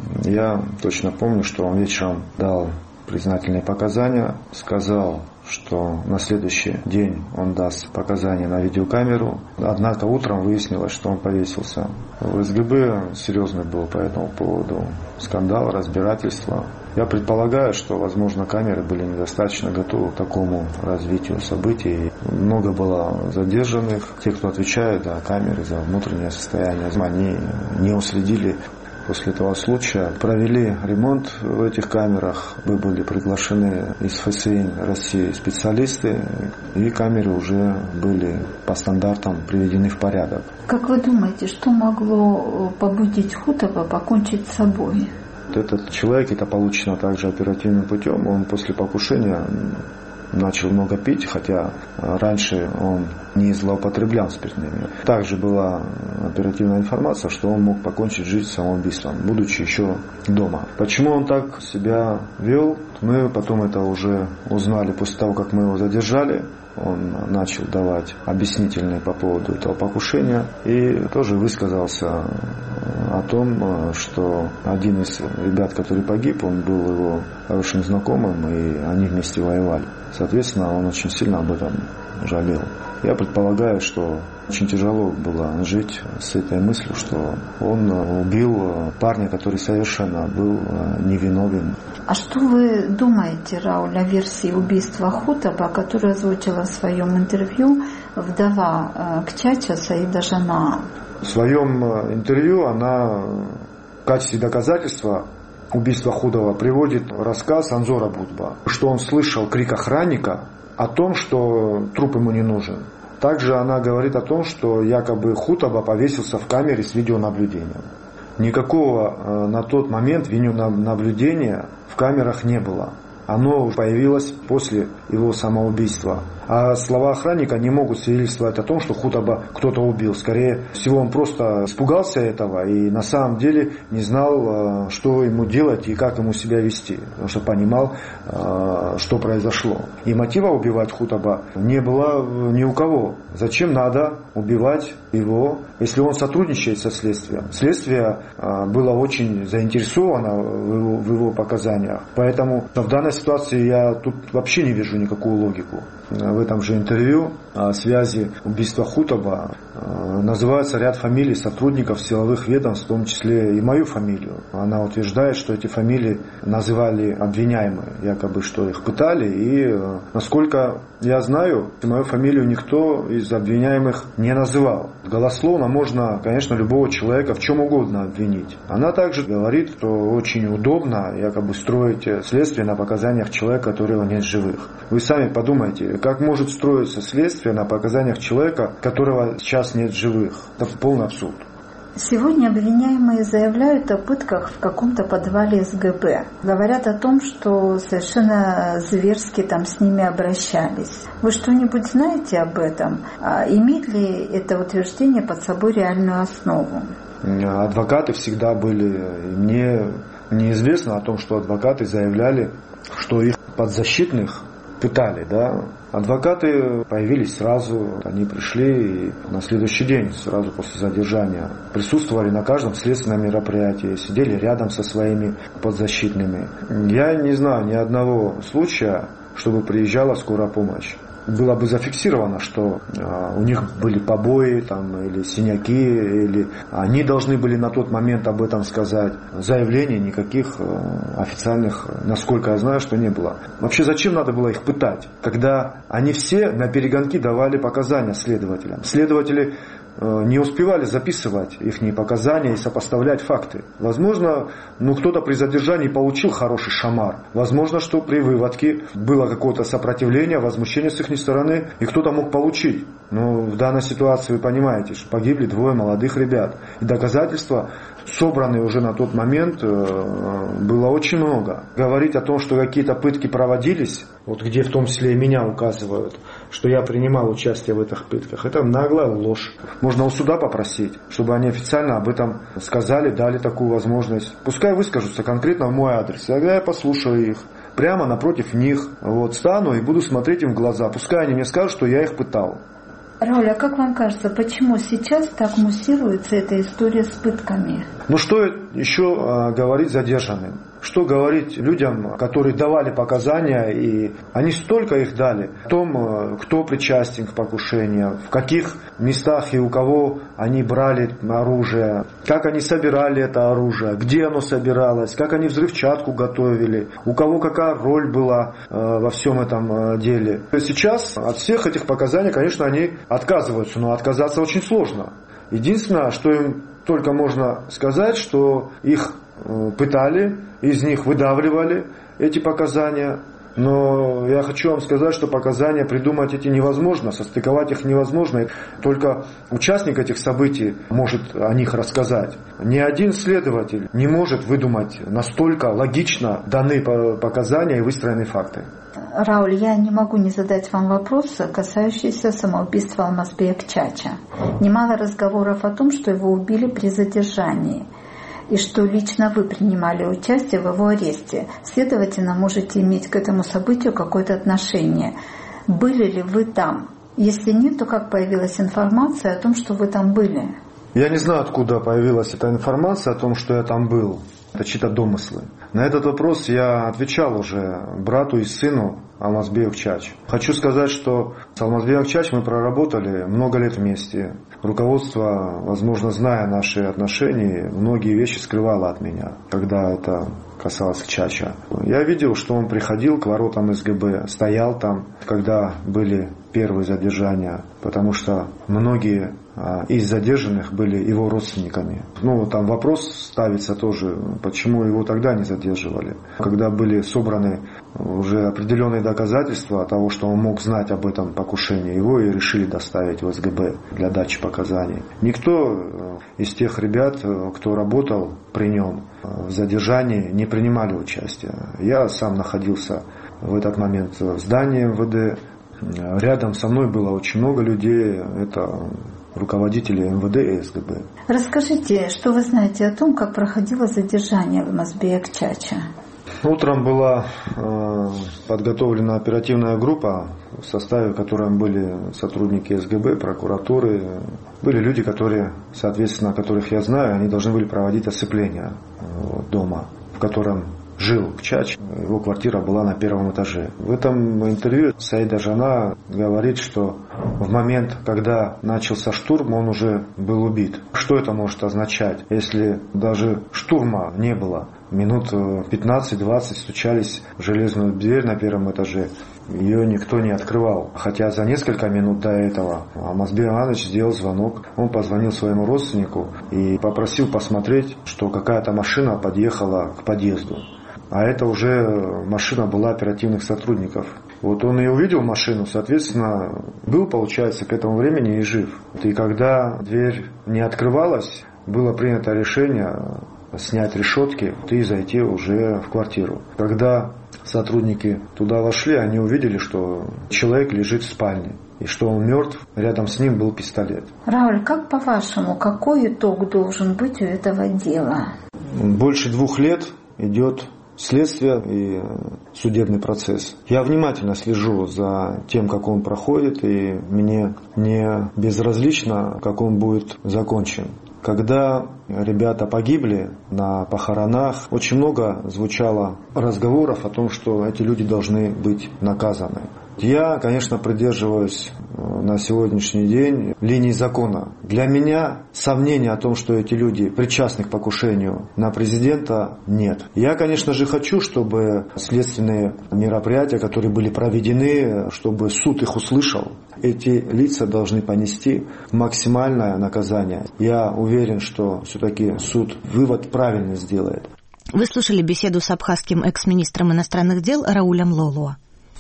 [SPEAKER 11] Я точно помню, что он вечером дал признательные показания, сказал, что на следующий день он даст показания на видеокамеру. Однако утром выяснилось, что он повесился. В СГБ серьезный был по этому поводу скандал, разбирательство. Я предполагаю, что, возможно, камеры были недостаточно готовы к такому развитию событий. Много было задержанных. Те, кто отвечает за камеры, за внутреннее состояние, они не уследили. После этого случая провели ремонт в этих камерах. Мы были приглашены из ФСИН России специалисты, и камеры уже были по стандартам приведены в порядок.
[SPEAKER 10] Как вы думаете, что могло побудить Хутаба покончить с собой?
[SPEAKER 11] Этот человек, это получено также оперативным путем, он после покушения начал много пить, хотя раньше он не злоупотреблял спиртными. Также была оперативная информация, что он мог покончить жизнь самоубийством, будучи еще дома. Почему он так себя вел, мы потом это уже узнали после того, как мы его задержали. Он начал давать объяснительные по поводу этого покушения и тоже высказался о том, что один из ребят, который погиб, он был его хорошим знакомым, и они вместе воевали. Соответственно, он очень сильно об этом жалел. Я предполагаю, что очень тяжело было жить с этой мыслью, что он убил парня, который совершенно был невиновен.
[SPEAKER 10] А что вы думаете, Рауль, о версии убийства Хутаба, которую озвучила в своем интервью вдова Кчача Саида Жанаа?
[SPEAKER 11] В своем интервью она в качестве доказательства убийства Хутаба приводит рассказ Анзора Будба, что он слышал крик охранника о том, что труп ему не нужен. Также она говорит о том, что якобы Хутаба повесился в камере с видеонаблюдением. Никакого на тот момент видеонаблюдения в камерах не было. Оно появилось после его самоубийства. А слова охранника не могут свидетельствовать о том, что Хутаба кто-то убил. Скорее всего, он просто испугался этого и на самом деле не знал, что ему делать и как ему себя вести. Потому что понимал, что произошло. И мотива убивать Хутаба не было ни у кого. Зачем надо убивать его, если он сотрудничает со следствием? Следствие было очень заинтересовано в его показаниях. Поэтому в данной ситуации я тут вообще не вижу никакую логику. В этом же интервью о связи убийства Хутаба называется ряд фамилий сотрудников силовых ведомств, в том числе и мою фамилию. Она утверждает, что эти фамилии называли обвиняемые, якобы что их пытали. И, насколько я знаю, мою фамилию никто из обвиняемых не называл. Голословно можно, конечно, любого человека в чем угодно обвинить. Она также говорит, что очень удобно якобы строить следствие на показаниях человека, которого нет в живых. Вы сами подумайте, как может строиться следствие на показаниях человека, которого сейчас нет в живых? Это полный абсурд.
[SPEAKER 10] Сегодня обвиняемые заявляют о пытках в каком-то подвале СГБ. Говорят о том, что совершенно зверски там с ними обращались. Вы что-нибудь знаете об этом? Имеет ли это утверждение под собой реальную основу?
[SPEAKER 11] Адвокаты всегда были. Мне неизвестно о том, что адвокаты заявляли, что их подзащитных пытали, да. Адвокаты появились сразу, они пришли и на следующий день, сразу после задержания, присутствовали на каждом следственном мероприятии, сидели рядом со своими подзащитными. Я не знаю ни одного случая, чтобы приезжала скорая помощь. Было бы зафиксировано, что у них были побои там, или синяки, или они должны были на тот момент об этом сказать. Заявлений никаких официальных, насколько я знаю, что не было. Вообще зачем надо было их пытать, когда они все на перегонки давали показания следователям? Следователи не успевали записывать их показания и сопоставлять факты. Возможно, кто-то при задержании получил хороший шамар. Возможно, что при выводке было какое-то сопротивление, возмущение с их стороны, и кто-то мог получить. Но в данной ситуации вы понимаете, что погибли двое молодых ребят. И доказательства, собранные уже на тот момент, было очень много. Говорить о том, что какие-то пытки проводились, вот где в том числе и меня указывают, что я принимал участие в этих пытках, это наглая ложь. Можно у суда попросить, чтобы они официально об этом сказали, дали такую возможность. Пускай выскажутся конкретно в мой адрес. Тогда я послушаю их. Прямо напротив них. Стану и буду смотреть им в глаза. Пускай они мне скажут, что я их пытал.
[SPEAKER 10] Рауль, а как вам кажется, почему сейчас так муссируется эта история с пытками?
[SPEAKER 11] Что еще говорить задержанным? Что говорить людям, которые давали показания, и они столько их дали, о том, кто причастен к покушению, в каких местах и у кого они брали оружие, как они собирали это оружие, где оно собиралось, как они взрывчатку готовили, у кого какая роль была во всем этом деле. Сейчас от всех этих показаний, конечно, они отказываются, но отказаться очень сложно. Единственное, что им только можно сказать, что их пытали, из них выдавливали эти показания, Но я хочу вам сказать, что показания придумать эти невозможно, состыковать их невозможно. Только участник этих событий может о них рассказать. Ни один следователь не может выдумать настолько логично данные показания и выстроенные факты.
[SPEAKER 10] Рауль, я не могу не задать вам вопрос, касающийся самоубийства Алмазбека Чача. Немало разговоров о том, что его убили при задержании, и что лично вы принимали участие в его аресте. Следовательно, можете иметь к этому событию какое-то отношение. Были ли вы там? Если нет, то как появилась информация о том, что вы там были?
[SPEAKER 11] Я не знаю, откуда появилась эта информация о том, что я там был. Это чьи-то домыслы. На этот вопрос я отвечал уже брату и сыну Алмазбек Чач. Хочу сказать, что с Алмазбек Чач мы проработали много лет вместе. Руководство, возможно, зная наши отношения, многие вещи скрывало от меня, когда это касалось Чача. Я видел, что он приходил к воротам СГБ, стоял там, когда были первые задержания, потому что многие из задержанных были его родственниками. Там вопрос ставится тоже, почему его тогда не задерживали. Когда были собраны уже определенные доказательства того, что он мог знать об этом покушении, его и решили доставить в СГБ для дачи показаний. Никто из тех ребят, кто работал при нем в задержании, не принимали участия. Я сам находился в этот момент в здании МВД. Рядом со мной было очень много людей. Это руководители МВД и СГБ.
[SPEAKER 10] Расскажите, что вы знаете о том, как проходило задержание Алмазбека Чача?
[SPEAKER 11] Утром была подготовлена оперативная группа, в составе которой были сотрудники СГБ, прокуратуры. Были люди, которые, соответственно, которых я знаю, они должны были проводить осыпление дома, в котором жил Чач, его квартира была на первом этаже. В этом интервью Саида Жана говорит, что в момент, когда начался штурм, он уже был убит. Что это может означать, если даже штурма не было? Минут 15-20 стучались в железную дверь на первом этаже. Ее никто не открывал. Хотя за несколько минут до этого Алмазбек Иванович сделал звонок. Он позвонил своему родственнику и попросил посмотреть, что какая-то машина подъехала к подъезду. А это уже машина была оперативных сотрудников. Он и увидел машину, соответственно, был, получается, к этому времени и жив. И когда дверь не открывалась, было принято решение снять решетки и зайти уже в квартиру. Когда сотрудники туда вошли, они увидели, что человек лежит в спальне и что он мертв, рядом с ним был пистолет.
[SPEAKER 10] Рауль, как по-вашему, какой итог должен быть у этого дела?
[SPEAKER 11] Больше 2 лет идет следствие и судебный процесс. Я внимательно слежу за тем, как он проходит, и мне не безразлично, как он будет закончен. Когда ребята погибли на похоронах, очень много звучало разговоров о том, что эти люди должны быть наказаны. Я, конечно, придерживаюсь на сегодняшний день линии закона. Для меня сомнения о том, что эти люди причастны к покушению на президента, нет. Я, конечно же, хочу, чтобы следственные мероприятия, которые были проведены, чтобы суд их услышал. Эти лица должны понести максимальное наказание. Я уверен, что все-таки суд вывод правильно сделает.
[SPEAKER 1] Вы слушали беседу с абхазским экс-министром иностранных дел Раулем Лолуа.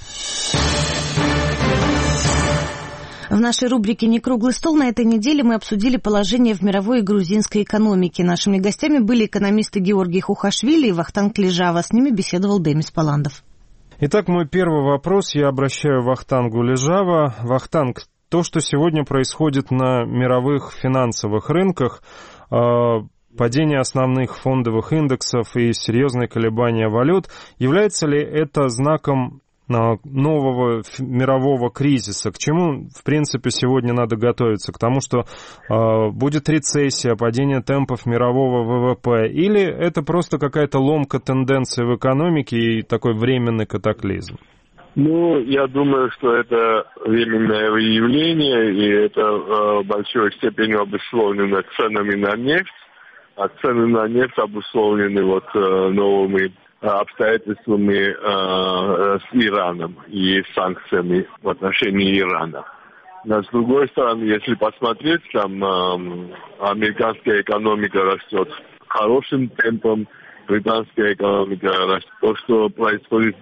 [SPEAKER 1] В нашей рубрике «Некруглый стол» на этой неделе мы обсудили положение в мировой и грузинской экономике. Нашими гостями были экономисты Георгий Хухашвили и Вахтанг Лежава. С ними беседовал Демис Паландов.
[SPEAKER 12] Итак, мой первый вопрос я обращаю к Вахтангу Лежава. Вахтанг, то, что сегодня происходит на мировых финансовых рынках, падение основных фондовых индексов и серьезные колебания валют, является ли это знаком нового мирового кризиса? К чему, в принципе, сегодня надо готовиться? К тому, что будет рецессия, падение темпов мирового ВВП? Или это просто какая-то ломка тенденции в экономике и такой временный катаклизм?
[SPEAKER 13] Я думаю, что это временное явление, и это в большой степени обусловлено ценами на нефть, а цены на нефть обусловлены новыми обстоятельствами с Ираном и санкциями в отношении Ирана. Но с другой стороны, если посмотреть, там американская экономика растет хорошим темпом, британская экономика растет. То, что произошла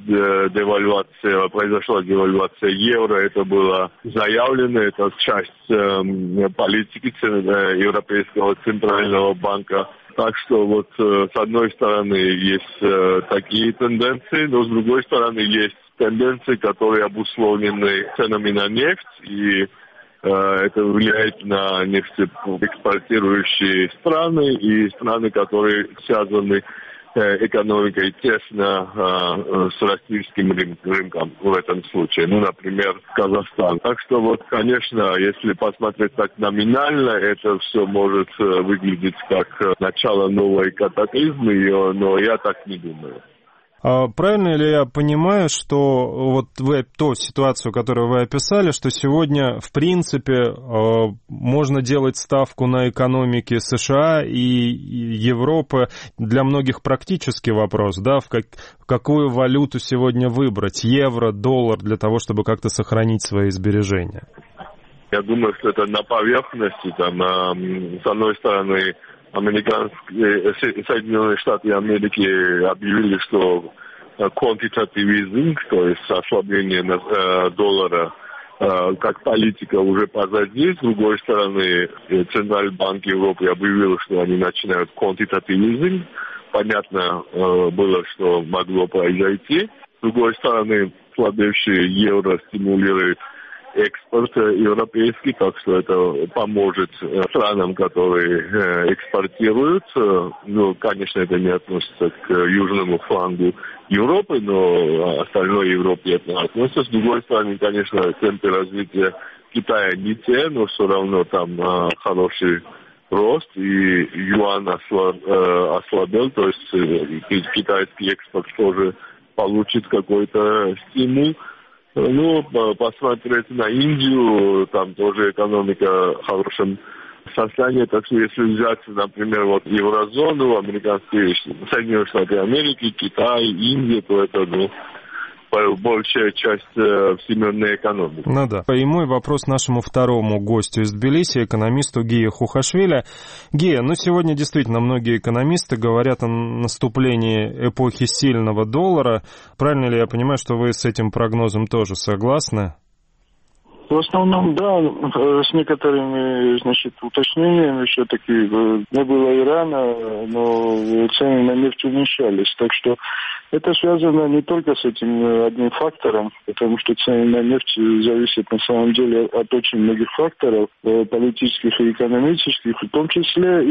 [SPEAKER 13] девальвация евро, это было заявлено, это часть политики Европейского центрального банка. Так что вот с одной стороны есть такие тенденции, но с другой стороны есть тенденции, которые обусловлены ценами на нефть, и это влияет на нефтеэкспортирующие страны и страны, которые связаны экономикой тесно с российским рынком в этом случае, ну, например, Казахстан. Так что вот, конечно, если посмотреть так номинально, это все может выглядеть как начало новой катаклизмы, но я так не думаю.
[SPEAKER 12] Правильно ли я понимаю, что вот вы ту ситуацию, которую вы описали, что сегодня, в принципе, можно делать ставку на экономики США и Европы, для многих практический вопрос, да, в какую валюту сегодня выбрать, евро, доллар, для того, чтобы как-то сохранить свои сбережения?
[SPEAKER 13] Я думаю, что это на поверхности, там, с одной стороны, Соединенные Штаты Америки объявили, что quantitative easing, то есть ослабление доллара как политика уже позади. С другой стороны, Центральный банк Европы объявил, что они начинают quantitative easing. Понятно было, что могло произойти. С другой стороны, слабеющий евро стимулирует экспорт европейский, так что это поможет странам, которые экспортируют. Ну, конечно, это не относится к южному флангу Европы, но остальной Европе это относится. С другой стороны, конечно, темпы развития Китая не те, но все равно там хороший рост, и юань ослабел, то есть китайский экспорт тоже получит какой-то стимул. Ну, посмотреть на Индию, там тоже экономика в хорошем состоянии. Так что если взять, например, вот еврозону, американские Соединенные Штаты Америки, Китай, Индия, то это, большая часть всемирной экономики.
[SPEAKER 12] Ну да. И мой вопрос нашему второму гостю из Тбилиси, экономисту Гие Хухашвили. Гия, сегодня действительно многие экономисты говорят о наступлении эпохи сильного доллара. Правильно ли я понимаю, что вы с этим прогнозом тоже согласны?
[SPEAKER 14] В основном, да, с некоторыми, уточнениями все-таки. Не было Ирана, но цены на нефть уменьшались. Так что это связано не только с этим одним фактором, потому что цены на нефть зависят на самом деле от очень многих факторов, политических и экономических, в том числе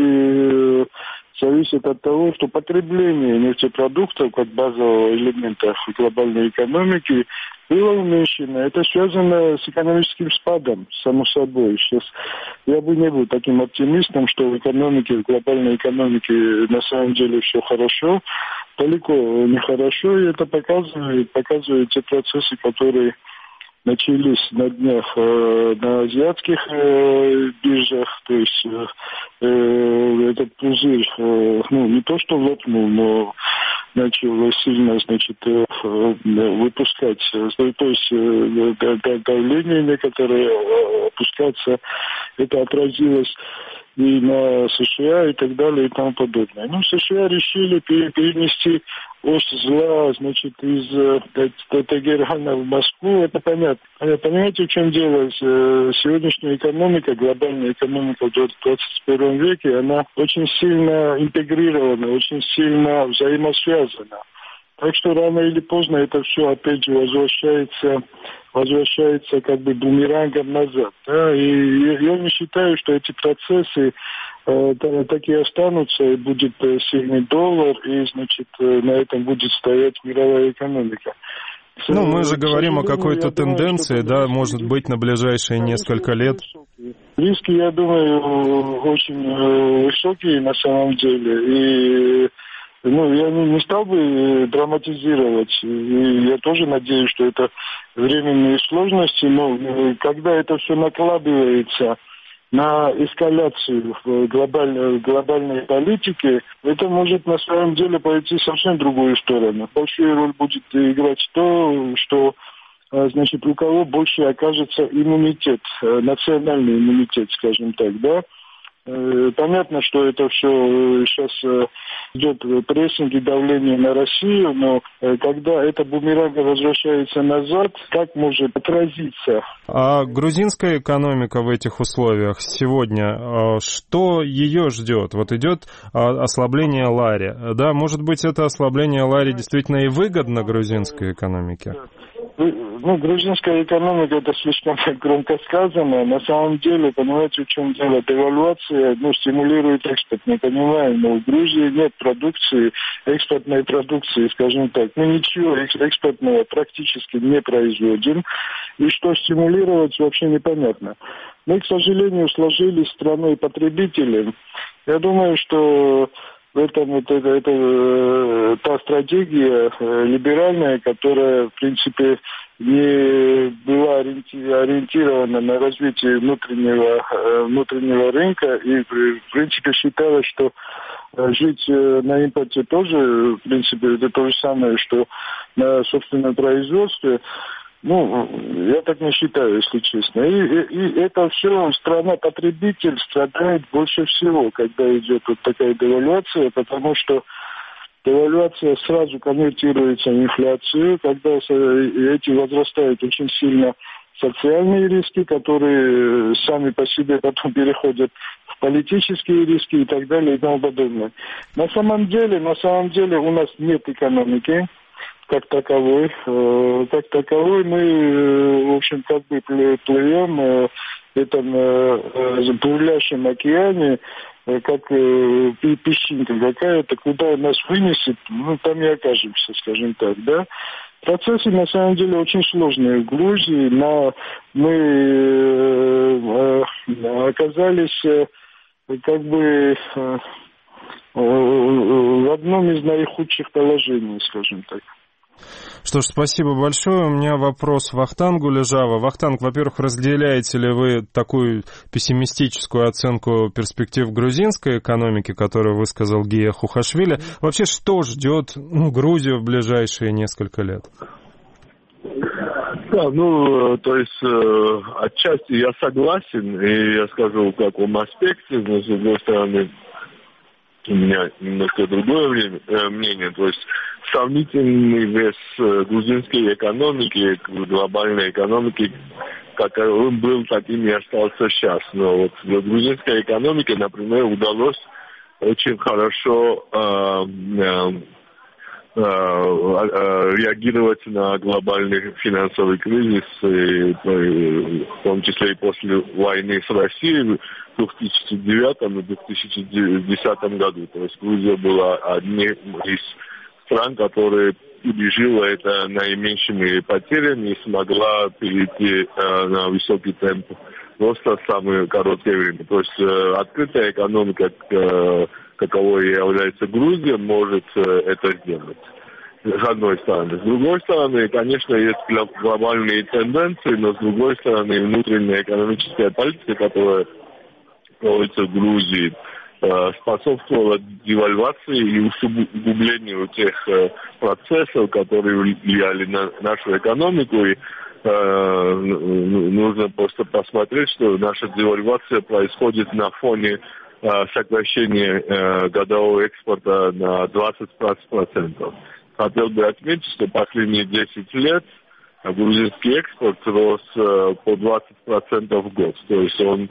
[SPEAKER 14] и зависит от того, что потребление нефтепродуктов как базового элемента глобальной экономики было уменьшено. Это связано с экономическим спадом, само собой. Сейчас я бы не был таким оптимистом, что в глобальной экономике на самом деле все хорошо. Далеко не хорошо, и это показывают те процессы, которые начались на днях на азиатских биржах, то есть этот пузырь, не то что лопнул, но начал сильно, выпускать, то есть давление некоторое опускаться, это отразилось и на США и так далее и тому подобное. США решили перенести ось зла, из Тегерана в Москву, это понятно. Понимаете, в чем дело? Сегодняшняя экономика, глобальная экономика в 21 веке, она очень сильно интегрирована, очень сильно взаимосвязана. Так что рано или поздно это все опять же возвращается как бы бумерангом назад. Да? И я не считаю, что эти процессы так и останутся, и будет сильный доллар, и, на этом будет стоять мировая экономика.
[SPEAKER 12] Мы же говорим о какой-то тенденции, да, может быть, на ближайшие несколько лет.
[SPEAKER 14] Риски, я думаю, очень высокие на самом деле, и я не стал бы драматизировать, и я тоже надеюсь, что это временные сложности, но когда это все накладывается на эскаляцию в глобальной политике, это может на самом деле пойти совсем в другую сторону. Большую роль будет играть то, что у кого больше окажется иммунитет, национальный иммунитет, скажем так, да. Понятно, что это все сейчас идет прессинг и давление на Россию, но когда это бумеранг возвращается назад, как может отразиться?
[SPEAKER 12] А грузинская экономика в этих условиях сегодня, что ее ждет? Вот идет ослабление лари, да, может быть, это ослабление лари действительно и выгодно грузинской экономике?
[SPEAKER 14] Ну, грузинская экономика, это слишком громко сказано. На самом деле, понимаете, в чем дело? Девальвация, стимулирует экспорт, мы понимаем, но в Грузии нет продукции, экспортной продукции, скажем так. Мы ничего экспортного практически не производим, и что стимулировать вообще непонятно. Мы, к сожалению, сложились страной потребителем. Я думаю, что в этом это та стратегия либеральная, которая, в принципе, не была ориентирована на развитие внутреннего рынка и, в принципе, считала, что жить на импорте тоже, в принципе, это то же самое, что на собственном производстве. Я так не считаю, если честно. И это все страна-потребитель страдает больше всего, когда идет вот такая девальвация, потому что девальвация сразу конвертируется в инфляцию, когда эти возрастают очень сильно социальные риски, которые сами по себе потом переходят в политические риски и так далее и тому подобное. На самом деле у нас нет экономики. Как таковой мы, в общем, как бы плывем в этом бурлящем океане, как песчинка какая-то, куда нас вынесет, там и окажемся, скажем так, да. Процессы, на самом деле, очень сложные в Грузии, но мы оказались как бы в одном из наихудших положений, скажем так.
[SPEAKER 12] Что ж, спасибо большое. У меня вопрос Вахтангу Лежава. Вахтанг, во-первых, разделяете ли вы такую пессимистическую оценку перспектив грузинской экономики, которую высказал Гия Хухашвили? Вообще, что ждет Грузию в ближайшие несколько лет?
[SPEAKER 13] Да, то есть отчасти я согласен, и я скажу в каком аспекте, но с другой стороны, у меня немножко другое мнение, то есть сравнительный вес грузинской экономики, глобальной экономики, каковым был, таким и остался сейчас. Но вот в грузинской экономике, например, удалось очень хорошо реагировать на глобальный финансовый кризис, в том числе и после войны с Россией в 2009 и 2010 году. То есть Грузия была одним из стран, которая пережила это наименьшими потерями и смогла перейти на высокий темп роста в самое короткое время. То есть открытая экономика, каковой является Грузия, может это сделать. С одной стороны. С другой стороны, конечно, есть глобальные тенденции, но с другой стороны, внутренняя экономическая политика, которая проводится в Грузии, способствовала девальвации и усугублению тех процессов, которые влияли на нашу экономику. И нужно просто посмотреть, что наша девальвация происходит на фоне сокращения годового экспорта на 20%. Хотел бы отметить, что последние 10 лет грузинский экспорт рос по 20% в год. То есть он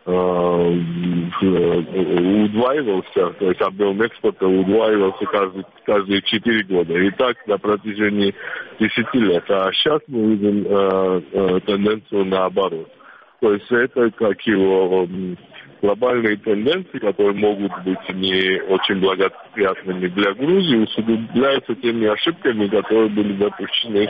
[SPEAKER 13] удваивался, то есть объем экспорта удваивался каждые 4 года. И так на протяжении 10 лет. А сейчас мы видим тенденцию наоборот. То есть это как его глобальные тенденции, которые могут быть не очень благоприятными для Грузии, усугубляются теми ошибками, которые были допущены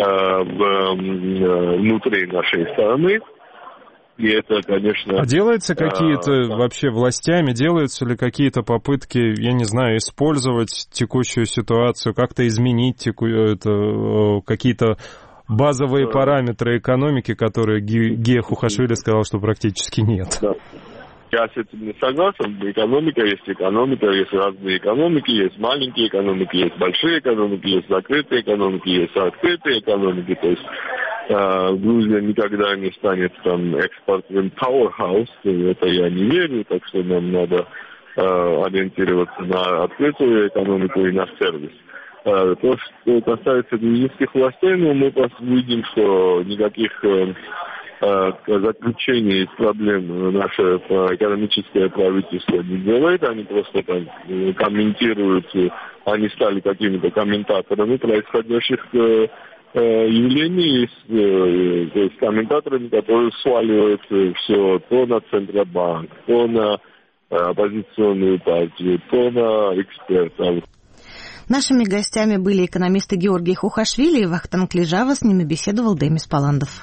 [SPEAKER 13] внутри нашей страны. И это, конечно...
[SPEAKER 12] А делаются какие-то вообще властями, делаются ли какие-то попытки, я не знаю, использовать текущую ситуацию, как-то изменить какие-то базовые параметры экономики, которые Гия Хухашвили сказал, что практически нет?
[SPEAKER 13] Да. Я с этим не согласен. Экономика, есть разные экономики, есть маленькие экономики, есть большие экономики, есть закрытые экономики, есть открытые экономики. То есть Грузия никогда не станет там экспортным powerhouse, это я не верю, так что нам надо ориентироваться на открытую экономику и на сервис. То, что касается грузинских властей, мы видим, что никаких заключений из проблем наше экономическое правительство не делает. Они просто там комментируют, они стали какими-то комментаторами происходящих явлений, то есть комментаторами, которые сваливают все то на Центробанк, то на оппозиционную партию, то на экспертов.
[SPEAKER 1] Нашими гостями были экономисты Георгий Хухашвили и Вахтанг Лижава. С ними беседовал Демис Паландов.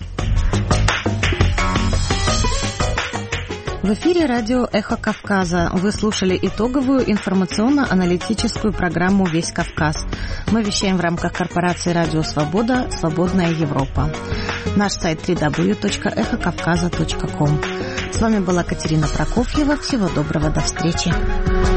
[SPEAKER 1] В эфире радио «Эхо Кавказа». Вы слушали итоговую информационно-аналитическую программу «Весь Кавказ». Мы вещаем в рамках корпорации «Радио Свобода. Свободная Европа». Наш сайт www.эхокавказа.ком. С вами была Катерина Прокофьева. Всего доброго, до встречи.